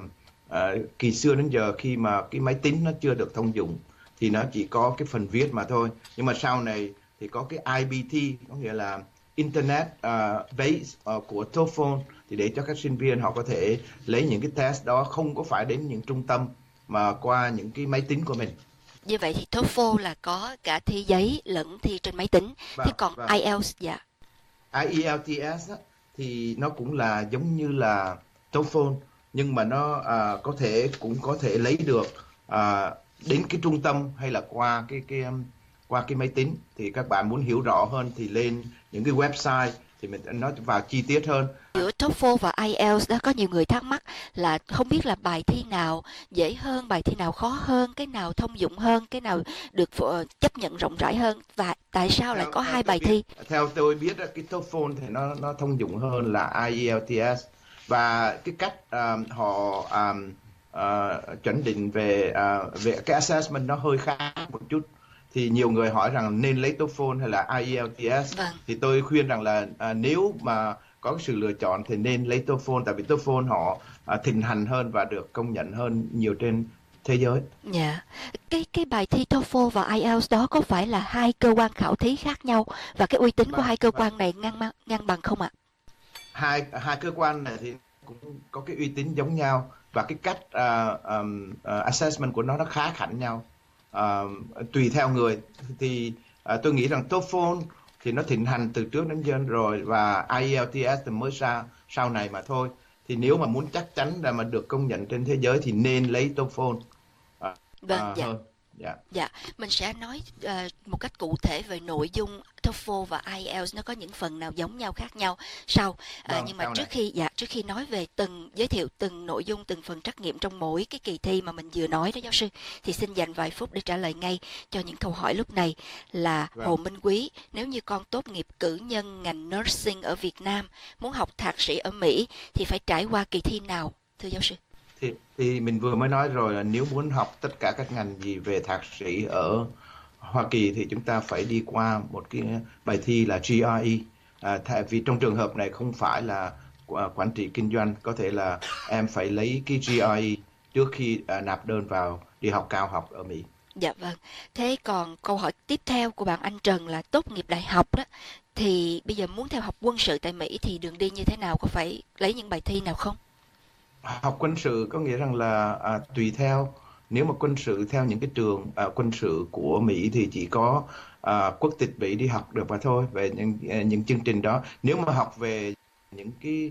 kỳ xưa đến giờ khi mà cái máy tính nó chưa được thông dụng thì nó chỉ có cái phần viết mà thôi. Nhưng mà sau này thì có cái IBT, có nghĩa là Internet base của TOEFL, thì để cho các sinh viên họ có thể lấy những cái test đó không có phải đến những trung tâm mà qua những cái máy tính của mình. Như vậy thì TOEFL là có cả thi giấy lẫn thi trên máy tính. Thế còn IELTS dạ? IELTS thì nó cũng là giống như là TOEFL, nhưng mà nó cũng có thể lấy được đến cái trung tâm hay là qua cái máy tính. Thì các bạn muốn hiểu rõ hơn thì lên những cái website thì mình nói vào chi tiết hơn. Giữa TOEFL và IELTS đó có nhiều người thắc mắc là không biết là bài thi nào dễ hơn, bài thi nào khó hơn, cái nào thông dụng hơn, cái nào được chấp nhận rộng rãi hơn, và tại sao lại có 2 bài thi? Theo tôi biết cái TOEFL thì nó thông dụng hơn là IELTS, Và cái cách họ chuẩn định về cái assessment nó hơi khác một chút. Thì nhiều người hỏi rằng nên lấy TOEFL hay là IELTS. Thì tôi khuyên rằng là nếu mà có sự lựa chọn thì nên lấy TOEFL, tại vì TOEFL họ thịnh hành hơn và được công nhận hơn nhiều trên thế giới. Dạ. Cái bài thi TOEFL và IELTS đó có phải là hai cơ quan khảo thí khác nhau, và cái uy tín của hai cơ quan này ngang bằng không ạ? Hai cơ quan này thì cũng có cái uy tín giống nhau, và cái cách assessment của nó khá hẳn nhau. Tùy theo người. Thì tôi nghĩ rằng TOEFL thì nó thịnh hành từ trước đến giờ rồi, và IELTS thì mới ra sau này mà thôi. Thì nếu mà muốn chắc chắn là mà được công nhận trên thế giới thì nên lấy TOEFL hơn. Dạ, mình sẽ nói một cách cụ thể về nội dung TOEFL và IELTS nó có những phần nào giống nhau khác nhau sau. Nhưng mà trước khi nói về giới thiệu từng nội dung, từng phần trắc nghiệm trong mỗi cái kỳ thi mà mình vừa nói đó giáo sư, thì xin dành vài phút để trả lời ngay cho những câu hỏi lúc này. Là Hồ Minh Quý, nếu như con tốt nghiệp cử nhân ngành nursing ở Việt Nam, muốn học thạc sĩ ở Mỹ thì phải trải qua kỳ thi nào, thưa giáo sư? Thì mình vừa mới nói rồi là nếu muốn học tất cả các ngành gì về thạc sĩ ở Hoa Kỳ thì chúng ta phải đi qua một cái bài thi là GRE. Vì trong trường hợp này không phải là quản trị kinh doanh, có thể là em phải lấy cái GRE trước khi nạp đơn vào đi học cao học ở Mỹ. Dạ vâng. Thế còn câu hỏi tiếp theo của bạn anh Trần là tốt nghiệp đại học đó, thì bây giờ muốn theo học quân sự tại Mỹ thì đường đi như thế nào, có phải lấy những bài thi nào không? Học quân sự có nghĩa rằng là tùy theo, nếu mà quân sự theo những cái trường quân sự của Mỹ thì chỉ có quốc tịch Mỹ đi học được mà thôi, về những chương trình đó. Nếu mà học về những cái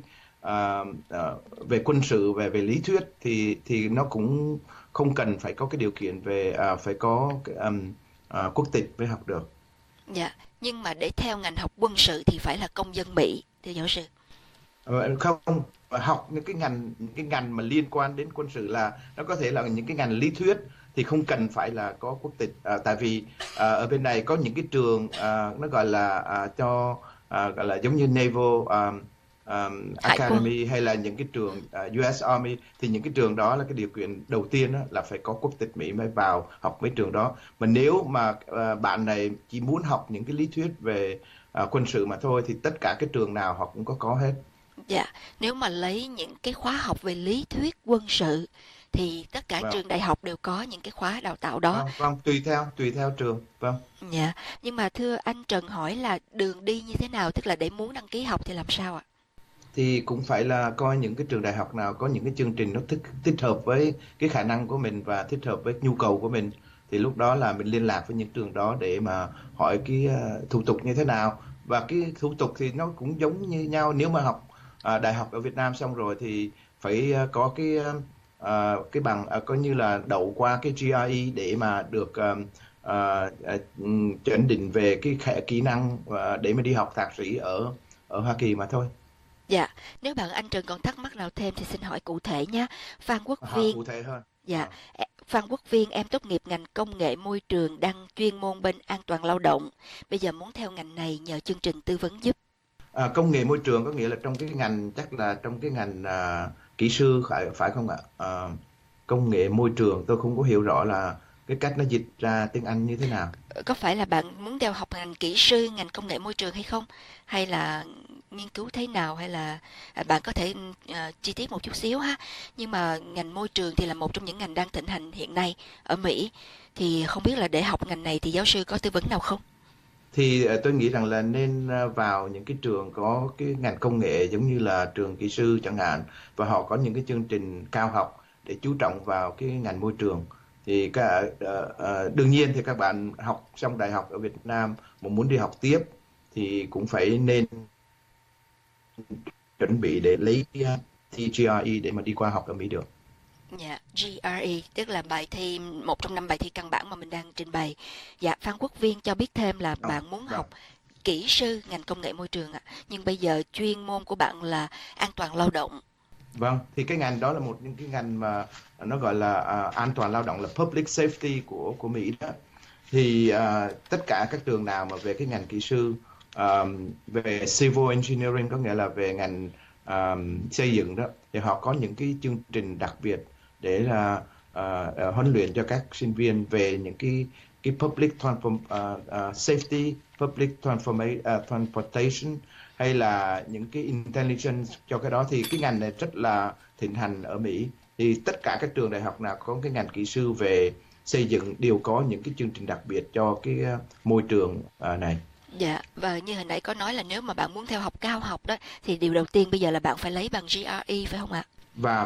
về quân sự, về lý thuyết thì nó cũng không cần phải có cái điều kiện về phải có quốc tịch mới học được. Dạ, nhưng mà để theo ngành học quân sự thì phải là công dân Mỹ, thưa giáo sư. Không, học những cái ngành mà liên quan đến quân sự là nó có thể là những cái ngành lý thuyết thì không cần phải là có quốc tịch. Tại vì ở bên này có những cái trường nó gọi là gọi là giống như Naval Academy hay là những cái trường US Army, thì những cái trường đó là cái điều kiện đầu tiên đó, là phải có quốc tịch Mỹ mới vào học mấy trường đó. Mà nếu mà bạn này chỉ muốn học những cái lý thuyết về quân sự mà thôi thì tất cả cái trường nào họ cũng có hết. Dạ, nếu mà lấy những cái khóa học về lý thuyết quân sự thì tất cả trường đại học đều có những cái khóa đào tạo đó. Vâng, tùy theo trường. Vâng. Dạ, nhưng mà thưa anh Trần hỏi là đường đi như thế nào, tức là để muốn đăng ký học thì làm sao ạ? Thì cũng phải là coi những cái trường đại học nào có những cái chương trình nó thích hợp với cái khả năng của mình và thích hợp với nhu cầu của mình. Thì lúc đó là mình liên lạc với những trường đó để mà hỏi cái thủ tục như thế nào. Và cái thủ tục thì nó cũng giống như nhau. Nếu mà học đại học ở Việt Nam xong rồi thì phải có cái bằng coi như là đậu qua cái GRE để mà được chuẩn định về cái kỹ năng để mà đi học thạc sĩ ở Hoa Kỳ mà thôi. Dạ, nếu bạn anh Trần còn thắc mắc nào thêm thì xin hỏi cụ thể nhé. Phan Quốc Viên. Cụ thể hơn. Dạ, Phan Quốc Viên, em tốt nghiệp ngành công nghệ môi trường, đang chuyên môn bên an toàn lao động. Bây giờ muốn theo ngành này nhờ chương trình tư vấn giúp. Công nghệ môi trường có nghĩa là trong cái ngành, chắc là trong cái ngành kỹ sư phải không ạ? Công nghệ môi trường tôi không có hiểu rõ là cái cách nó dịch ra tiếng Anh như thế nào. Có phải là bạn muốn theo học ngành kỹ sư, ngành công nghệ môi trường hay không? Hay là nghiên cứu thế nào, hay là bạn có thể chi tiết một chút xíu ha. Nhưng mà ngành môi trường thì là một trong những ngành đang thịnh hành hiện nay ở Mỹ. Thì không biết là để học ngành này thì giáo sư có tư vấn nào không? Thì tôi nghĩ rằng là nên vào những cái trường có cái ngành công nghệ giống như là trường kỹ sư chẳng hạn, và họ có những cái chương trình cao học để chú trọng vào cái ngành môi trường. Thì đương nhiên thì các bạn học xong đại học ở Việt Nam mà muốn đi học tiếp thì cũng phải nên chuẩn bị để lấy thi GRE để mà đi qua học ở Mỹ được. Dạ, GRE tức là bài thi, một trong 5 bài thi căn bản mà mình đang trình bày. Dạ, Phan Quốc Viên cho biết thêm là bạn muốn học kỹ sư ngành công nghệ môi trường ạ. Nhưng bây giờ chuyên môn của bạn là an toàn lao động. Vâng, thì cái ngành đó là một những cái ngành mà nó gọi là an toàn lao động, là public safety của Mỹ đó. Thì tất cả các trường nào mà về cái ngành kỹ sư, về civil engineering có nghĩa là về ngành xây dựng đó, thì họ có những cái chương trình đặc biệt để là huấn luyện cho các sinh viên về những cái public safety, public transportation hay là những cái intelligence cho cái đó. Thì cái ngành này rất là thịnh hành ở Mỹ. Thì tất cả các trường đại học nào có cái ngành kỹ sư về xây dựng đều có những cái chương trình đặc biệt cho cái môi trường này. Dạ, và như hồi nãy có nói là nếu mà bạn muốn theo học cao học đó thì điều đầu tiên bây giờ là bạn phải lấy bằng GRE phải không ạ? Và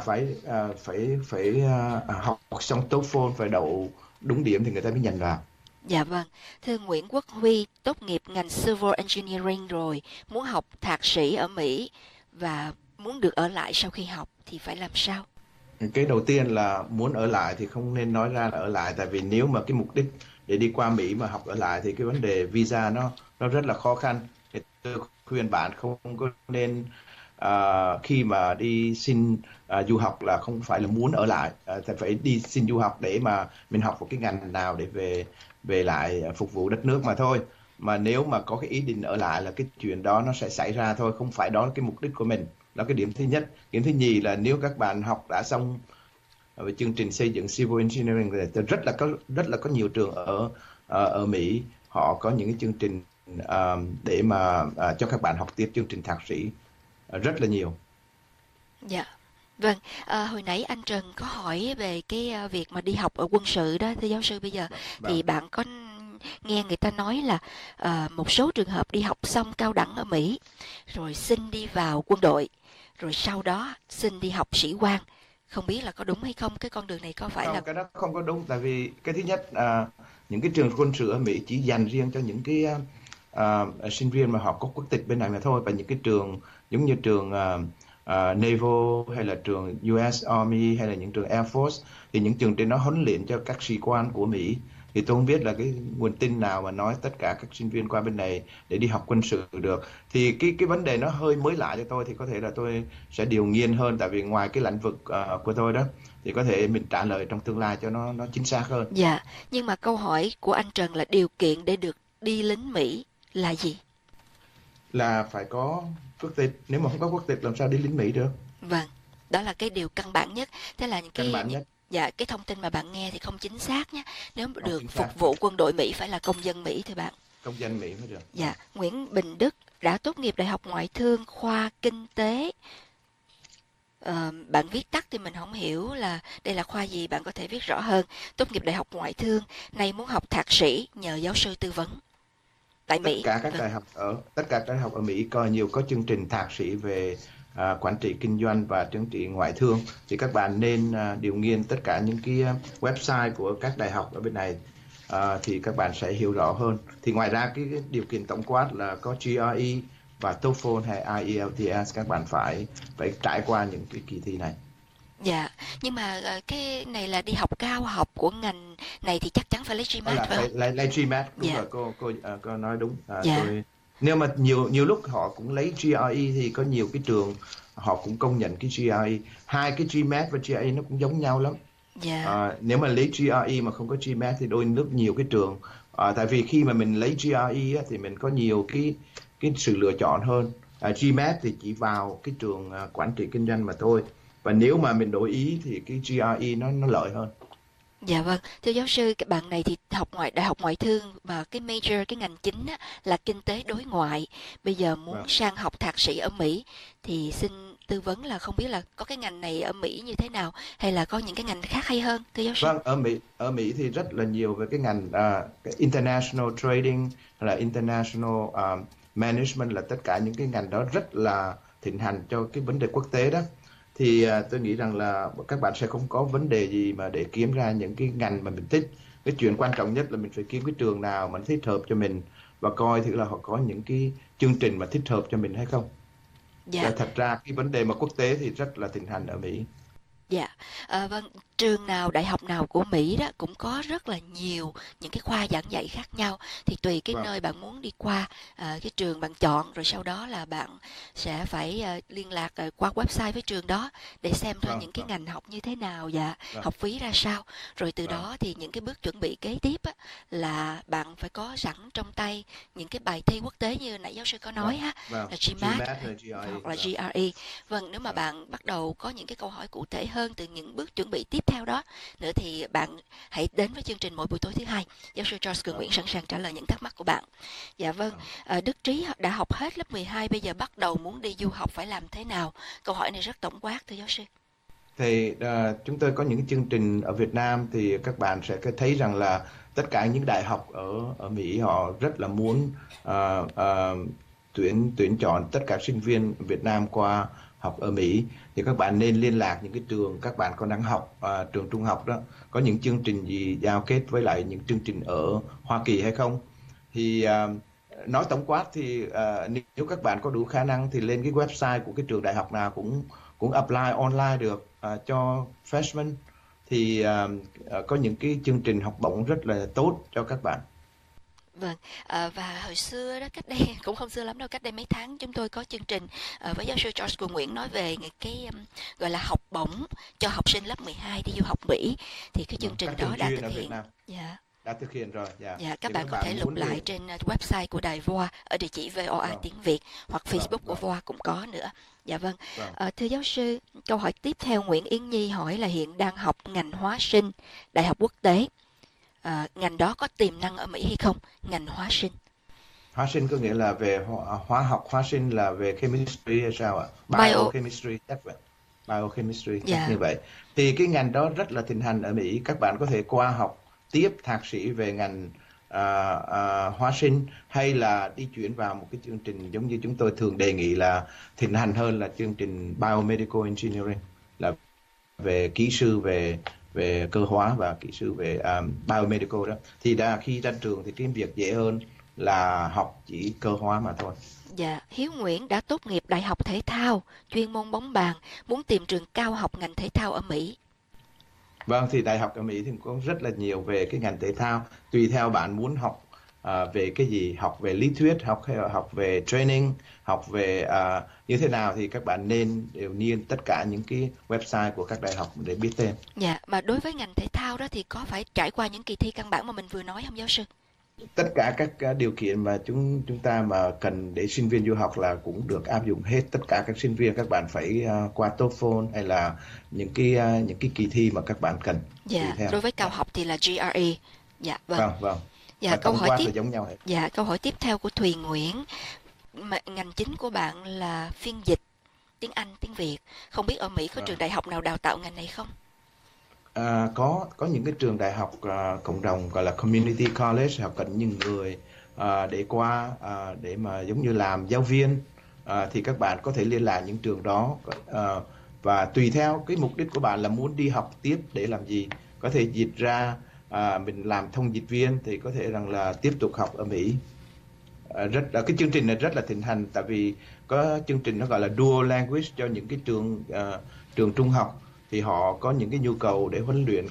phải học xong TOEFL, phải đậu đúng điểm thì người ta mới nhận vào. Dạ vâng. Thưa Nguyễn Quốc Huy, tốt nghiệp ngành Civil Engineering rồi, muốn học thạc sĩ ở Mỹ và muốn được ở lại sau khi học thì phải làm sao? Cái đầu tiên là muốn ở lại thì không nên nói ra là ở lại, tại vì nếu mà cái mục đích để đi qua Mỹ mà học ở lại thì cái vấn đề visa nó rất là khó khăn. Thì tôi khuyên bạn không có nên khi mà đi xin du học là không phải là muốn ở lại, phải đi xin du học để mà mình học một cái ngành nào để về lại phục vụ đất nước mà thôi. Mà nếu mà có cái ý định ở lại là cái chuyện đó nó sẽ xảy ra thôi, không phải đó là cái mục đích của mình. Đó là cái điểm thứ nhất. Điểm thứ nhì là nếu các bạn học đã xong về chương trình xây dựng Civil Engineering thì rất là có nhiều trường ở Mỹ họ có những cái chương trình để mà cho các bạn học tiếp chương trình thạc sĩ rất là nhiều. Dạ. Vâng, hồi nãy anh Trần có hỏi về cái việc mà đi học ở quân sự đó, thưa giáo sư. Bây giờ thì bạn có nghe người ta nói là một số trường hợp đi học xong cao đẳng ở Mỹ rồi xin đi vào quân đội, rồi sau đó xin đi học sĩ quan. Không biết là có đúng hay không, cái con đường này có phải không, là... Cái đó không có đúng, tại vì cái thứ nhất những cái trường quân sự ở Mỹ chỉ dành riêng cho những cái sinh viên mà họ có quốc tịch bên này mà thôi. Và những cái trường giống như trường Naval hay là trường US Army hay là những trường Air Force thì những trường trên đó huấn luyện cho các sĩ quan của Mỹ. Thì tôi không biết là cái nguồn tin nào mà nói tất cả các sinh viên qua bên này để đi học quân sự được. Thì cái vấn đề nó hơi mới lạ cho tôi, thì có thể là tôi sẽ điều nghiên hơn, tại vì ngoài cái lĩnh vực của tôi đó thì có thể mình trả lời trong tương lai cho nó chính xác hơn. Dạ, nhưng mà câu hỏi của anh Trần là điều kiện để được đi lính Mỹ là gì? Là phải có quốc tịch. Nếu mà không có quốc tịch làm sao đi lính Mỹ được? Vâng, đó là cái điều căn bản nhất. Thế là những căn bản nhất. Dạ, cái thông tin mà bạn nghe thì không chính xác nhé. Nếu được phục vụ quân đội Mỹ phải là công dân Mỹ thưa bạn. Công dân Mỹ mới được. Dạ, Nguyễn Bình Đức đã tốt nghiệp Đại học Ngoại thương khoa Kinh tế. Bạn viết tắt thì mình không hiểu là đây là khoa gì, bạn có thể viết rõ hơn. Tốt nghiệp Đại học Ngoại thương, nay muốn học thạc sĩ nhờ giáo sư tư vấn tại Mỹ. Tất cả các đại học ở Mỹ có chương trình thạc sĩ về quản trị kinh doanh và chứng chỉ ngoại thương. Thì các bạn nên điều nghiên tất cả những cái website của các đại học ở bên này thì các bạn sẽ hiểu rõ hơn. Thì ngoài ra cái điều kiện tổng quát là có GRE và TOEFL hay IELTS, các bạn phải trải qua những cái kỳ thi này. Dạ, nhưng mà cái này là đi học cao học của ngành này thì chắc chắn phải lấy GMAT phải không? Lấy GMAT, đúng dạ. rồi, cô nói đúng. Dạ. Nếu mà nhiều lúc họ cũng lấy GRE thì có nhiều cái trường họ cũng công nhận cái GRE. Hai cái GMAT và GRE nó cũng giống nhau lắm. Dạ. Nếu mà lấy GRE mà không có GMAT thì đôi lúc nhiều cái trường tại vì khi mà mình lấy GRE thì mình có nhiều cái sự lựa chọn hơn. GMAT thì chỉ vào cái trường quản trị kinh doanh mà thôi. Và nếu mà mình đổi ý thì cái GRE nó lợi hơn. Dạ vâng, thưa giáo sư, cái bạn này thì học Đại học Ngoại thương mà cái major, cái ngành chính á, là kinh tế đối ngoại. Bây giờ muốn sang học thạc sĩ ở Mỹ thì xin tư vấn là không biết là có cái ngành này ở Mỹ như thế nào hay là có những cái ngành khác hay hơn, thưa giáo sư? Vâng, ở Mỹ thì rất là nhiều về cái ngành cái international trading hay là international management, là tất cả những cái ngành đó rất là thịnh hành cho cái vấn đề quốc tế đó. Thì tôi nghĩ rằng là các bạn sẽ không có vấn đề gì mà để kiếm ra những cái ngành mà mình thích. Cái chuyện quan trọng nhất là mình phải kiếm cái trường nào mà thích hợp cho mình và coi thử là họ có những cái chương trình mà thích hợp cho mình hay không. Dạ. Thật ra cái vấn đề mà quốc tế thì rất là thịnh hành ở Mỹ. Dạ, vâng, trường nào, đại học nào của Mỹ đó cũng có rất là nhiều những cái khoa giảng dạy khác nhau, thì tùy cái nơi bạn muốn đi qua, cái trường bạn chọn, rồi sau đó là bạn sẽ phải liên lạc qua website với trường đó để xem thôi những cái ngành học như thế nào và học phí ra sao. Rồi từ đó thì những cái bước chuẩn bị kế tiếp á, là bạn phải có sẵn trong tay những cái bài thi quốc tế như nãy giáo sư có nói là GMAT hoặc là GRE. Vâng, nếu mà bạn bắt đầu có những cái câu hỏi cụ thể hơn từ những bước chuẩn bị tiếp theo đó nữa thì bạn hãy đến với chương trình mỗi buổi tối thứ hai. Giáo sư George Cường Nguyễn sẵn sàng trả lời những thắc mắc của bạn. Dạ vâng, Đức Trí đã học hết lớp 12, bây giờ bắt đầu muốn đi du học phải làm thế nào? Câu hỏi này rất tổng quát thưa giáo sư. Thì chúng tôi có những cái chương trình ở Việt Nam thì các bạn sẽ thấy rằng là tất cả những đại học ở Mỹ họ rất là muốn tuyển chọn tất cả sinh viên Việt Nam qua học ở Mỹ. Thì các bạn nên liên lạc những cái trường các bạn còn đang học, trường trung học đó có những chương trình gì giao kết với lại những chương trình ở Hoa Kỳ hay không. Thì nói tổng quát thì nếu các bạn có đủ khả năng thì lên cái website của cái trường đại học nào cũng apply online được cho freshman. Thì có những cái chương trình học bổng rất là tốt cho các bạn. Vâng, và hồi xưa đó, cách đây cũng không xưa lắm đâu, cách đây mấy tháng chúng tôi có chương trình với giáo sư George Cường Nguyễn nói về cái gọi là học bổng cho học sinh lớp 12 đi du học Mỹ. Thì cái chương trình đó đã thực hiện. Dạ. Đã thực hiện rồi. Dạ, các bạn có thể lục lại trên website của đài VOA ở địa chỉ VOA tiếng Việt, hoặc Facebook của VOA cũng có nữa. Dạ vâng. Thưa giáo sư, câu hỏi tiếp theo Nguyễn Yến Nhi hỏi là hiện đang học ngành hóa sinh, đại học quốc tế. Ngành đó có tiềm năng ở Mỹ hay không? Ngành hóa sinh. Hóa sinh có nghĩa là về hóa học, hóa sinh là về chemistry hay sao ạ? Biochemistry, chắc vậy. Biochemistry, chắc như vậy. Thì cái ngành đó rất là thịnh hành ở Mỹ. Các bạn có thể qua học tiếp thạc sĩ về ngành hóa sinh, hay là đi chuyển vào một cái chương trình giống như chúng tôi thường đề nghị là thịnh hành hơn là chương trình Biomedical Engineering, là về kỹ sư về cơ hóa và kỹ sư về biomedical đó. Thì khi ra trường thì cái việc dễ hơn là học chỉ cơ hóa mà thôi. Dạ, Hiếu Nguyễn đã tốt nghiệp đại học thể thao, chuyên môn bóng bàn, muốn tìm trường cao học ngành thể thao ở Mỹ. Vâng, thì đại học ở Mỹ thì cũng rất là nhiều về cái ngành thể thao, tùy theo bạn muốn học về cái gì, học về lý thuyết, học về training, học về như thế nào thì các bạn nên đều niên tất cả những cái website của các đại học để biết tên. Dạ, mà đối với ngành thể thao đó thì có phải trải qua những kỳ thi căn bản mà mình vừa nói không giáo sư? Tất cả các điều kiện mà chúng ta mà cần để sinh viên du học là cũng được áp dụng hết. Tất cả các sinh viên các bạn phải qua TOEFL hay là những cái kỳ thi mà các bạn cần. Dạ, đối với cao học thì là GRE. Dạ, vâng. Vâng. Dạ, câu hỏi tiếp. Giống nhau hết. Dạ, câu hỏi tiếp theo của Thùy Nguyễn. Ngành chính của bạn là phiên dịch tiếng Anh, tiếng Việt. Không biết ở Mỹ có trường đại học nào đào tạo ngành này không? Có những cái trường đại học cộng đồng gọi là community college, họ cần những người để qua để mà giống như làm giáo viên, thì các bạn có thể liên lạc những trường đó, và tùy theo cái mục đích của bạn là muốn đi học tiếp để làm gì, có thể dịch ra mình làm thông dịch viên thì có thể rằng là tiếp tục học ở Mỹ. Cái chương trình này rất là thịnh hành, tại vì có chương trình nó gọi là dual language cho những cái trường trung học, thì họ có những cái nhu cầu để huấn luyện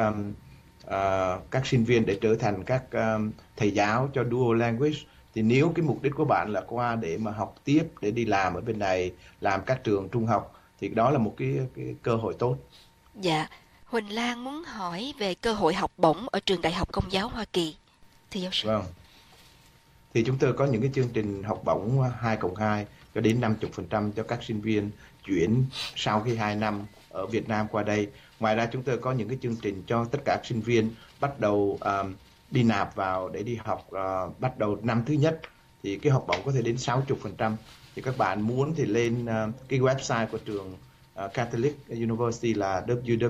các sinh viên để trở thành các thầy giáo cho dual language. Thì nếu cái mục đích của bạn là qua để mà học tiếp, để đi làm ở bên này, làm các trường trung học, thì đó là một cái cơ hội tốt. Dạ, Huỳnh Lan muốn hỏi về cơ hội học bổng ở trường Đại học Công giáo Hoa Kỳ. Thì giáo sư. Vâng. Thì chúng tôi có những cái chương trình học bổng 2+2 cho đến 50% cho các sinh viên chuyển sau khi 2 năm ở Việt Nam qua đây. Ngoài ra chúng tôi có những cái chương trình cho tất cả sinh viên bắt đầu đi nạp vào để đi học bắt đầu năm thứ nhất, thì cái học bổng có thể đến 60%. Thì các bạn muốn thì lên cái website của trường Catholic University là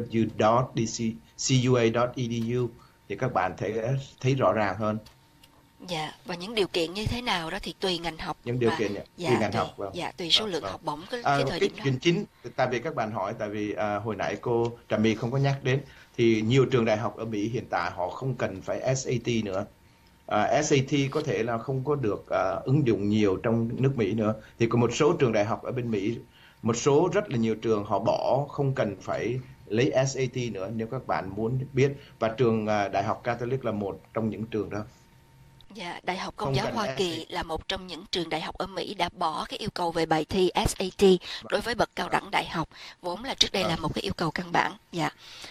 www.dcua.edu thì các bạn thấy rõ ràng hơn. Dạ, và những điều kiện như thế nào đó thì tùy ngành học. Những điều kiện tùy ngành học. Vâng. Dạ, tùy số lượng học bổng cái thời điểm đó. Chính, tại vì các bạn hỏi, tại vì hồi nãy cô Trà My không có nhắc đến, thì nhiều trường đại học ở Mỹ hiện tại họ không cần phải SAT nữa. SAT có thể là không có được ứng dụng nhiều trong nước Mỹ nữa. Thì có một số trường đại học ở bên Mỹ, một số rất là nhiều trường họ bỏ, không cần phải lấy SAT nữa nếu các bạn muốn biết. Và trường Đại học Catholic là một trong những trường đó. Dạ, Đại học Công Không giáo cần Hoa SAT. Kỳ là một trong những trường đại học ở Mỹ đã bỏ cái yêu cầu về bài thi SAT đối với bậc cao đẳng đại học, vốn là trước đây là một cái yêu cầu căn bản. Dạ.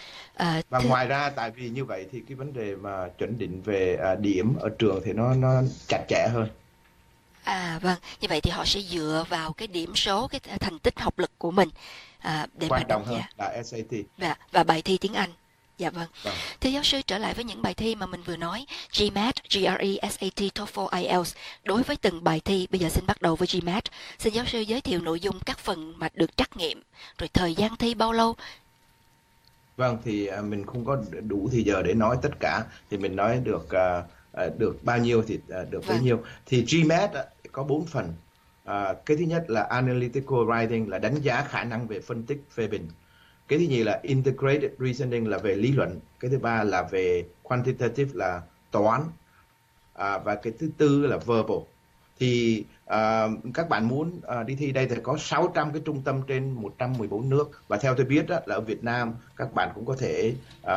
Và ngoài ra tại vì như vậy thì cái vấn đề mà chuẩn định về điểm ở trường thì nó chặt chẽ hơn. Vâng, như vậy thì họ sẽ dựa vào cái điểm số, cái thành tích học lực của mình để Quan mà trọng đánh hơn giá là SAT. và bài thi tiếng Anh. Dạ vâng. Vâng. Thưa giáo sư, trở lại với những bài thi mà mình vừa nói, GMAT, GRE, SAT, TOEFL, IELTS. Đối với từng bài thi, bây giờ xin bắt đầu với GMAT. Xin giáo sư giới thiệu nội dung các phần mà được trắc nghiệm, rồi thời gian thi bao lâu. Vâng, thì mình không có đủ thì giờ để nói tất cả, thì mình nói được bao nhiêu thì được bấy nhiêu. Thì GMAT có 4 phần. Cái thứ nhất là Analytical Writing, là đánh giá khả năng về phân tích phê bình. Cái thứ nhì là Integrated Reasoning, là về lý luận. Cái thứ ba là về Quantitative, là toán. Và cái thứ tư là Verbal. Thì các bạn muốn đi thi đây thì có 600 cái trung tâm trên 114 nước. Và theo tôi biết là ở Việt Nam các bạn cũng có thể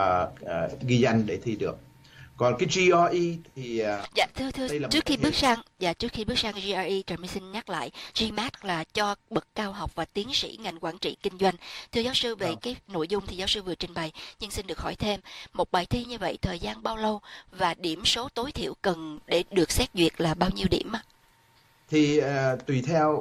ghi danh để thi được. Còn cái GRE thì dạ thưa trước khi bước sang GRE, Trà My xin nhắc lại, GMAT là cho bậc cao học và tiến sĩ ngành quản trị kinh doanh. Thưa giáo sư, về cái nội dung thì giáo sư vừa trình bày, nhưng xin được hỏi thêm, một bài thi như vậy thời gian bao lâu và điểm số tối thiểu cần để được xét duyệt là bao nhiêu điểm ạ? Thì tùy theo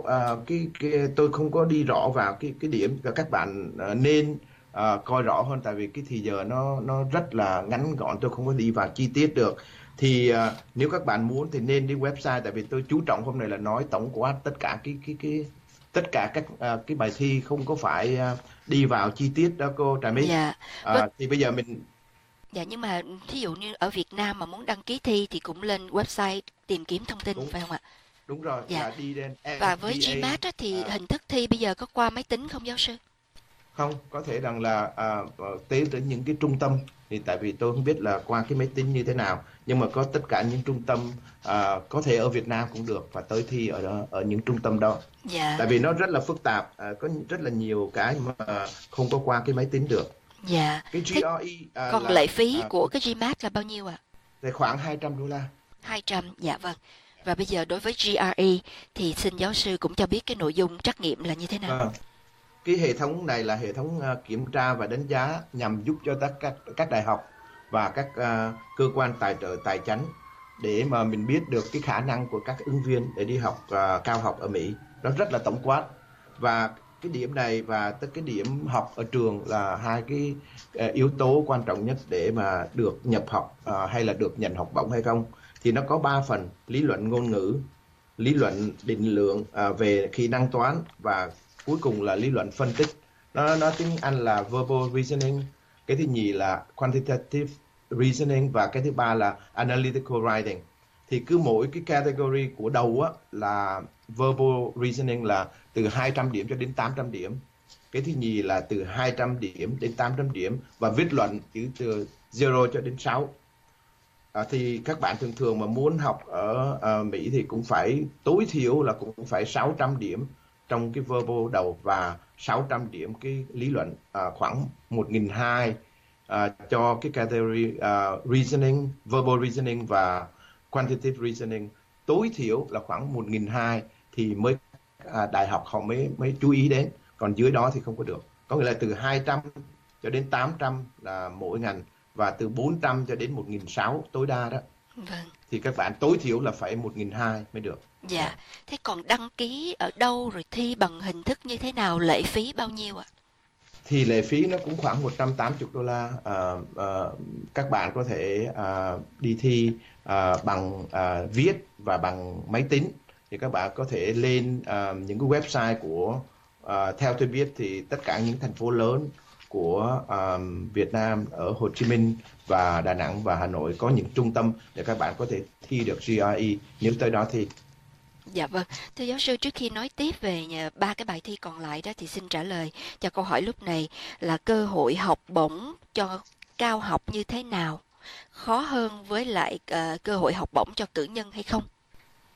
tôi không có đi rõ vào cái điểm, và các bạn nên coi rõ hơn, tại vì cái thì giờ nó rất là ngắn gọn, tôi không có đi vào chi tiết được. Thì nếu các bạn muốn thì nên đi website, tại vì tôi chú trọng hôm nay là nói tổng quát tất cả tất cả các cái bài thi, không có phải đi vào chi tiết đó cô Trà My. Thì bây giờ mình nhưng mà thí dụ như ở Việt Nam mà muốn đăng ký thi thì cũng lên website tìm kiếm thông tin, phải không ạ? Đúng rồi, là đi đến Và với GMAT thì hình thức thi bây giờ có qua máy tính không giáo sư? Không, có thể rằng là tới những cái trung tâm, thì tại vì tôi không biết là qua cái máy tính như thế nào, nhưng mà có tất cả những trung tâm có thể ở Việt Nam cũng được, và tới thi ở những trung tâm đó. Tại vì nó rất là phức tạp, có rất là nhiều cái mà không có qua cái máy tính được. Cái GRE còn lệ phí của cái GMAT là bao nhiêu ạ? Thì khoảng $200. 200, dạ vâng. Và bây giờ đối với GRE thì xin giáo sư cũng cho biết cái nội dung trắc nghiệm là như thế nào. Cái hệ thống này là hệ thống kiểm tra và đánh giá nhằm giúp cho các đại học và các cơ quan tài trợ tài chánh để mà mình biết được cái khả năng của các ứng viên để đi học cao học ở Mỹ. Nó rất là tổng quát, và cái điểm này và tất cái điểm học ở trường là hai cái yếu tố quan trọng nhất để mà được nhập học hay là được nhận học bổng hay không. Thì nó có 3 phần: lý luận ngôn ngữ, lý luận định lượng về kỹ năng toán, và cuối cùng là lý luận phân tích. Nó tiếng Anh là verbal reasoning, cái thứ nhì là quantitative reasoning, và cái thứ ba là analytical writing. Thì cứ mỗi cái category của đầu á là verbal reasoning là từ 200 điểm cho đến 800 điểm. Cái thứ nhì là từ 200 điểm đến 800 điểm, và viết luận từ 0 cho đến 6. Thì các bạn thường mà muốn học ở Mỹ thì cũng phải tối thiểu là cũng phải 600 điểm trong cái verbal đầu và 600 điểm cái lý luận, khoảng 1.200 cho cái category reasoning, verbal reasoning và quantitative reasoning. Tối thiểu là khoảng 1.200 thì mới đại học họ mới chú ý đến, còn dưới đó thì không có được. Có nghĩa là từ 200 cho đến 800 là mỗi ngành, và từ 400 cho đến 1.600 tối đa đó. Vâng. Thì các bạn tối thiểu là phải 1.200 mới được. Dạ. Thế còn đăng ký ở đâu, rồi thi bằng hình thức như thế nào, lệ phí bao nhiêu ạ? Thì lệ phí nó cũng khoảng $180. Các bạn có thể đi thi bằng viết và bằng máy tính. Thì các bạn có thể lên những cái website của, theo tôi biết thì tất cả những thành phố lớn của Việt Nam, ở Hồ Chí Minh và Đà Nẵng và Hà Nội có những trung tâm để các bạn có thể thi được GRE nếu tới đó thi. Dạ vâng. Thưa giáo sư, trước khi nói tiếp về 3 cái bài thi còn lại đó thì xin trả lời cho câu hỏi lúc này là cơ hội học bổng cho cao học như thế nào? Khó hơn với lại cơ hội học bổng cho cử nhân hay không?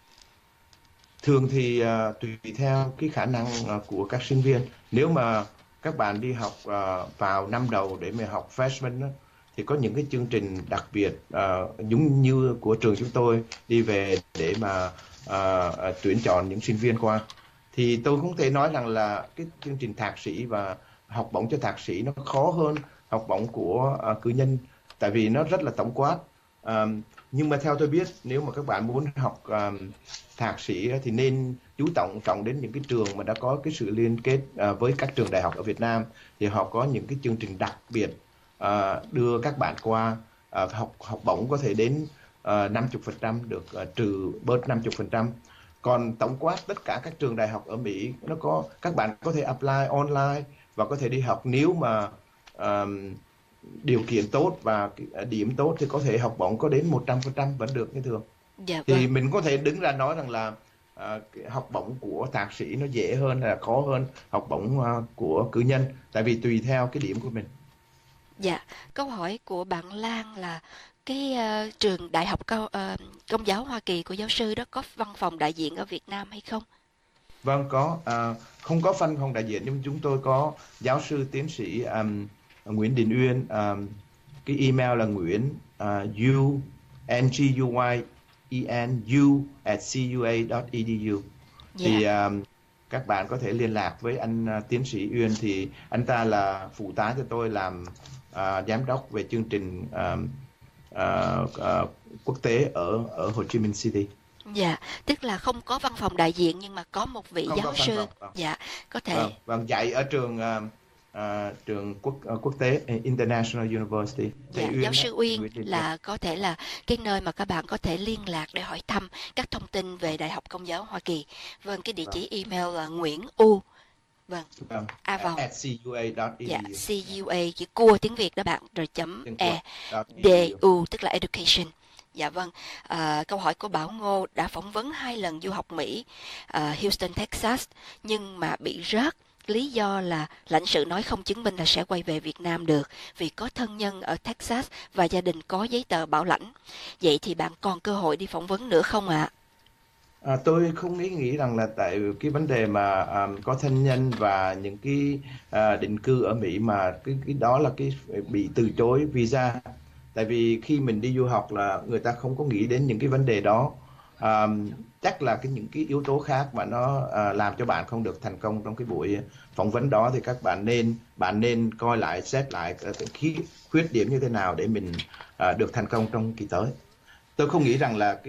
Thường thì tùy theo cái khả năng của các sinh viên. Nếu mà các bạn đi học vào năm đầu để mà học freshman đó, thì có những cái chương trình đặc biệt giống như của trường chúng tôi đi về để mà tuyển chọn những sinh viên qua. Thì tôi không thể nói rằng là cái chương trình thạc sĩ và học bổng cho thạc sĩ nó khó hơn học bổng của cử nhân, tại vì nó rất là tổng quát. Nhưng mà theo tôi biết, nếu mà các bạn muốn học thạc sĩ thì nên chú trọng đến những cái trường mà đã có cái sự liên kết với các trường đại học ở Việt Nam, thì họ có những cái chương trình đặc biệt đưa các bạn qua học bổng có thể đến 50%, được trừ bớt 50%. Còn tổng quát tất cả các trường đại học ở Mỹ nó có, các bạn có thể apply online và có thể đi học, nếu mà điều kiện tốt và điểm tốt thì có thể học bổng có đến 100% vẫn được như thường. Dạ, thì mình có thể đứng ra nói rằng là học bổng của thạc sĩ nó dễ hơn hay là khó hơn học bổng của cử nhân, tại vì tùy theo cái điểm của mình. Dạ, câu hỏi của bạn Lan là cái trường đại học Công giáo Hoa Kỳ của giáo sư đó có văn phòng đại diện ở Việt Nam hay không? Vâng, có. Không có văn phòng đại diện, nhưng chúng tôi có giáo sư tiến sĩ Nguyễn Đình Uyên. Cái email là Nguyễn nguyenu@cua.edu. Thì các bạn có thể liên lạc với anh tiến sĩ Uyên, thì anh ta là phụ tá cho tôi làm giám đốc về chương trình quốc tế ở Hồ Chí Minh City. Dạ, tức là không có văn phòng đại diện nhưng mà có một vị giáo sư. Dạ, có thể. Vâng, dạy ở trường quốc tế International University. Dạ, giáo sư Uyên là có thể là cái nơi mà các bạn có thể liên lạc để hỏi thăm các thông tin về Đại học Công giáo Hoa Kỳ. Vâng, cái địa chỉ email là Nguyễn U. Vâng. @cua.edu. Dạ, cua chữ cua tiếng Việt đó bạn, rồi .edu tức là education. Dạ vâng, câu hỏi của Bảo Ngô đã phỏng vấn 2 lần du học Mỹ, Houston, Texas, nhưng mà bị rớt. Lý do là lãnh sự nói không chứng minh là sẽ quay về Việt Nam được vì có thân nhân ở Texas và gia đình có giấy tờ bảo lãnh. Vậy thì bạn còn cơ hội đi phỏng vấn nữa không ạ? Tôi không nghĩ rằng là tại cái vấn đề mà có thân nhân và những cái định cư ở Mỹ mà cái đó là cái bị từ chối visa. Tại vì khi mình đi du học là người ta không có nghĩ đến những cái vấn đề đó. Chắc là những cái yếu tố khác mà nó làm cho bạn không được thành công trong cái buổi phỏng vấn đó, thì các bạn nên coi lại, xét lại cái khuyết điểm như thế nào để mình được thành công trong kỳ tới. Tôi không nghĩ rằng là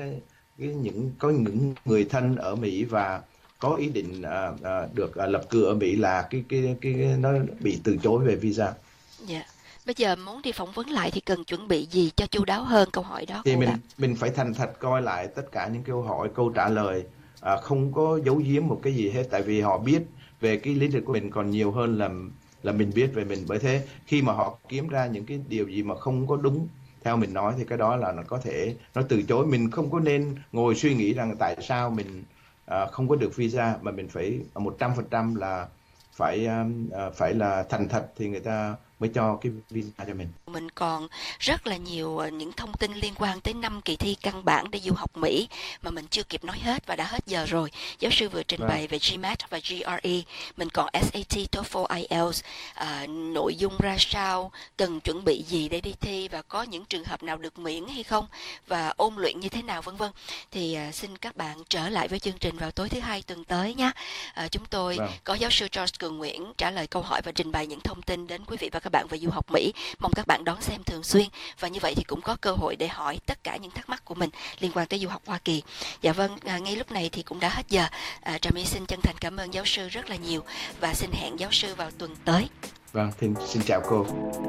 có những người thân ở Mỹ và có ý định được lập cư ở Mỹ là nó bị từ chối về visa. Dạ. Bây giờ muốn đi phỏng vấn lại thì cần chuẩn bị gì cho chu đáo hơn câu hỏi đó? Thì mình phải thành thật coi lại tất cả những câu hỏi, câu trả lời, không có giấu giếm một cái gì hết, tại vì họ biết về cái lý lịch của mình còn nhiều hơn là mình biết về mình. Bởi thế khi mà họ kiếm ra những cái điều gì mà không có đúng theo mình nói thì cái đó là nó có thể nó từ chối. Mình không có nên ngồi suy nghĩ rằng tại sao mình không có được visa, mà mình phải 100% là phải là thành thật thì người ta mới cho cái visa cho mình. Mình còn rất là nhiều những thông tin liên quan tới 5 kỳ thi căn bản để du học Mỹ mà mình chưa kịp nói hết và đã hết giờ rồi. Giáo sư vừa trình bày về GMAT và GRE, mình còn SAT, TOEFL, IELTS, nội dung ra sao, cần chuẩn bị gì để đi thi và có những trường hợp nào được miễn hay không và ôn luyện như thế nào vân vân. Thì xin các bạn trở lại với chương trình vào tối thứ Hai tuần tới nhé. Chúng tôi có giáo sư George Cường Nguyễn trả lời câu hỏi và trình bày những thông tin đến quý vị và các bạn về du học Mỹ. Mong các bạn đón xem thường xuyên và như vậy thì cũng có cơ hội để hỏi tất cả những thắc mắc của mình liên quan tới du học Hoa Kỳ. Dạ vâng, ngay lúc này thì cũng đã hết giờ. Trà My xin chân thành cảm ơn giáo sư rất là nhiều và xin hẹn giáo sư vào tuần tới. Vâng, xin chào cô.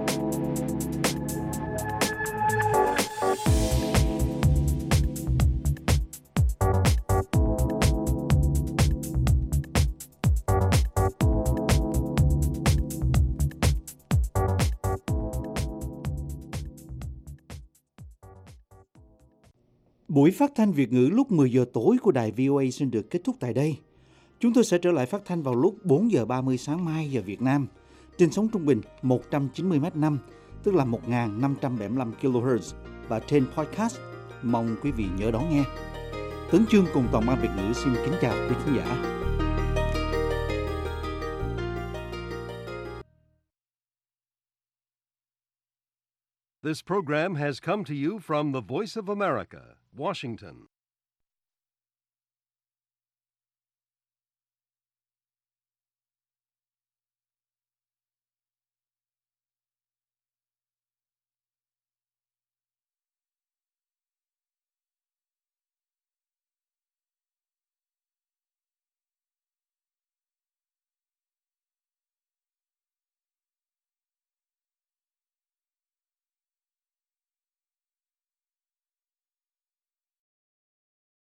Buổi phát thanh Việt ngữ lúc 10 giờ tối của đài VOA xin được kết thúc tại đây. Chúng tôi sẽ trở lại phát thanh vào lúc 4 giờ 30 sáng mai giờ Việt Nam trên sóng trung bình 190 m/5, tức là 1.575 kHz và trên podcast. Mong quý vị nhớ đón nghe. Tấn Chương cùng toàn ban Việt ngữ xin kính chào quý khán giả. This program has come to you from the Voice of America, Washington.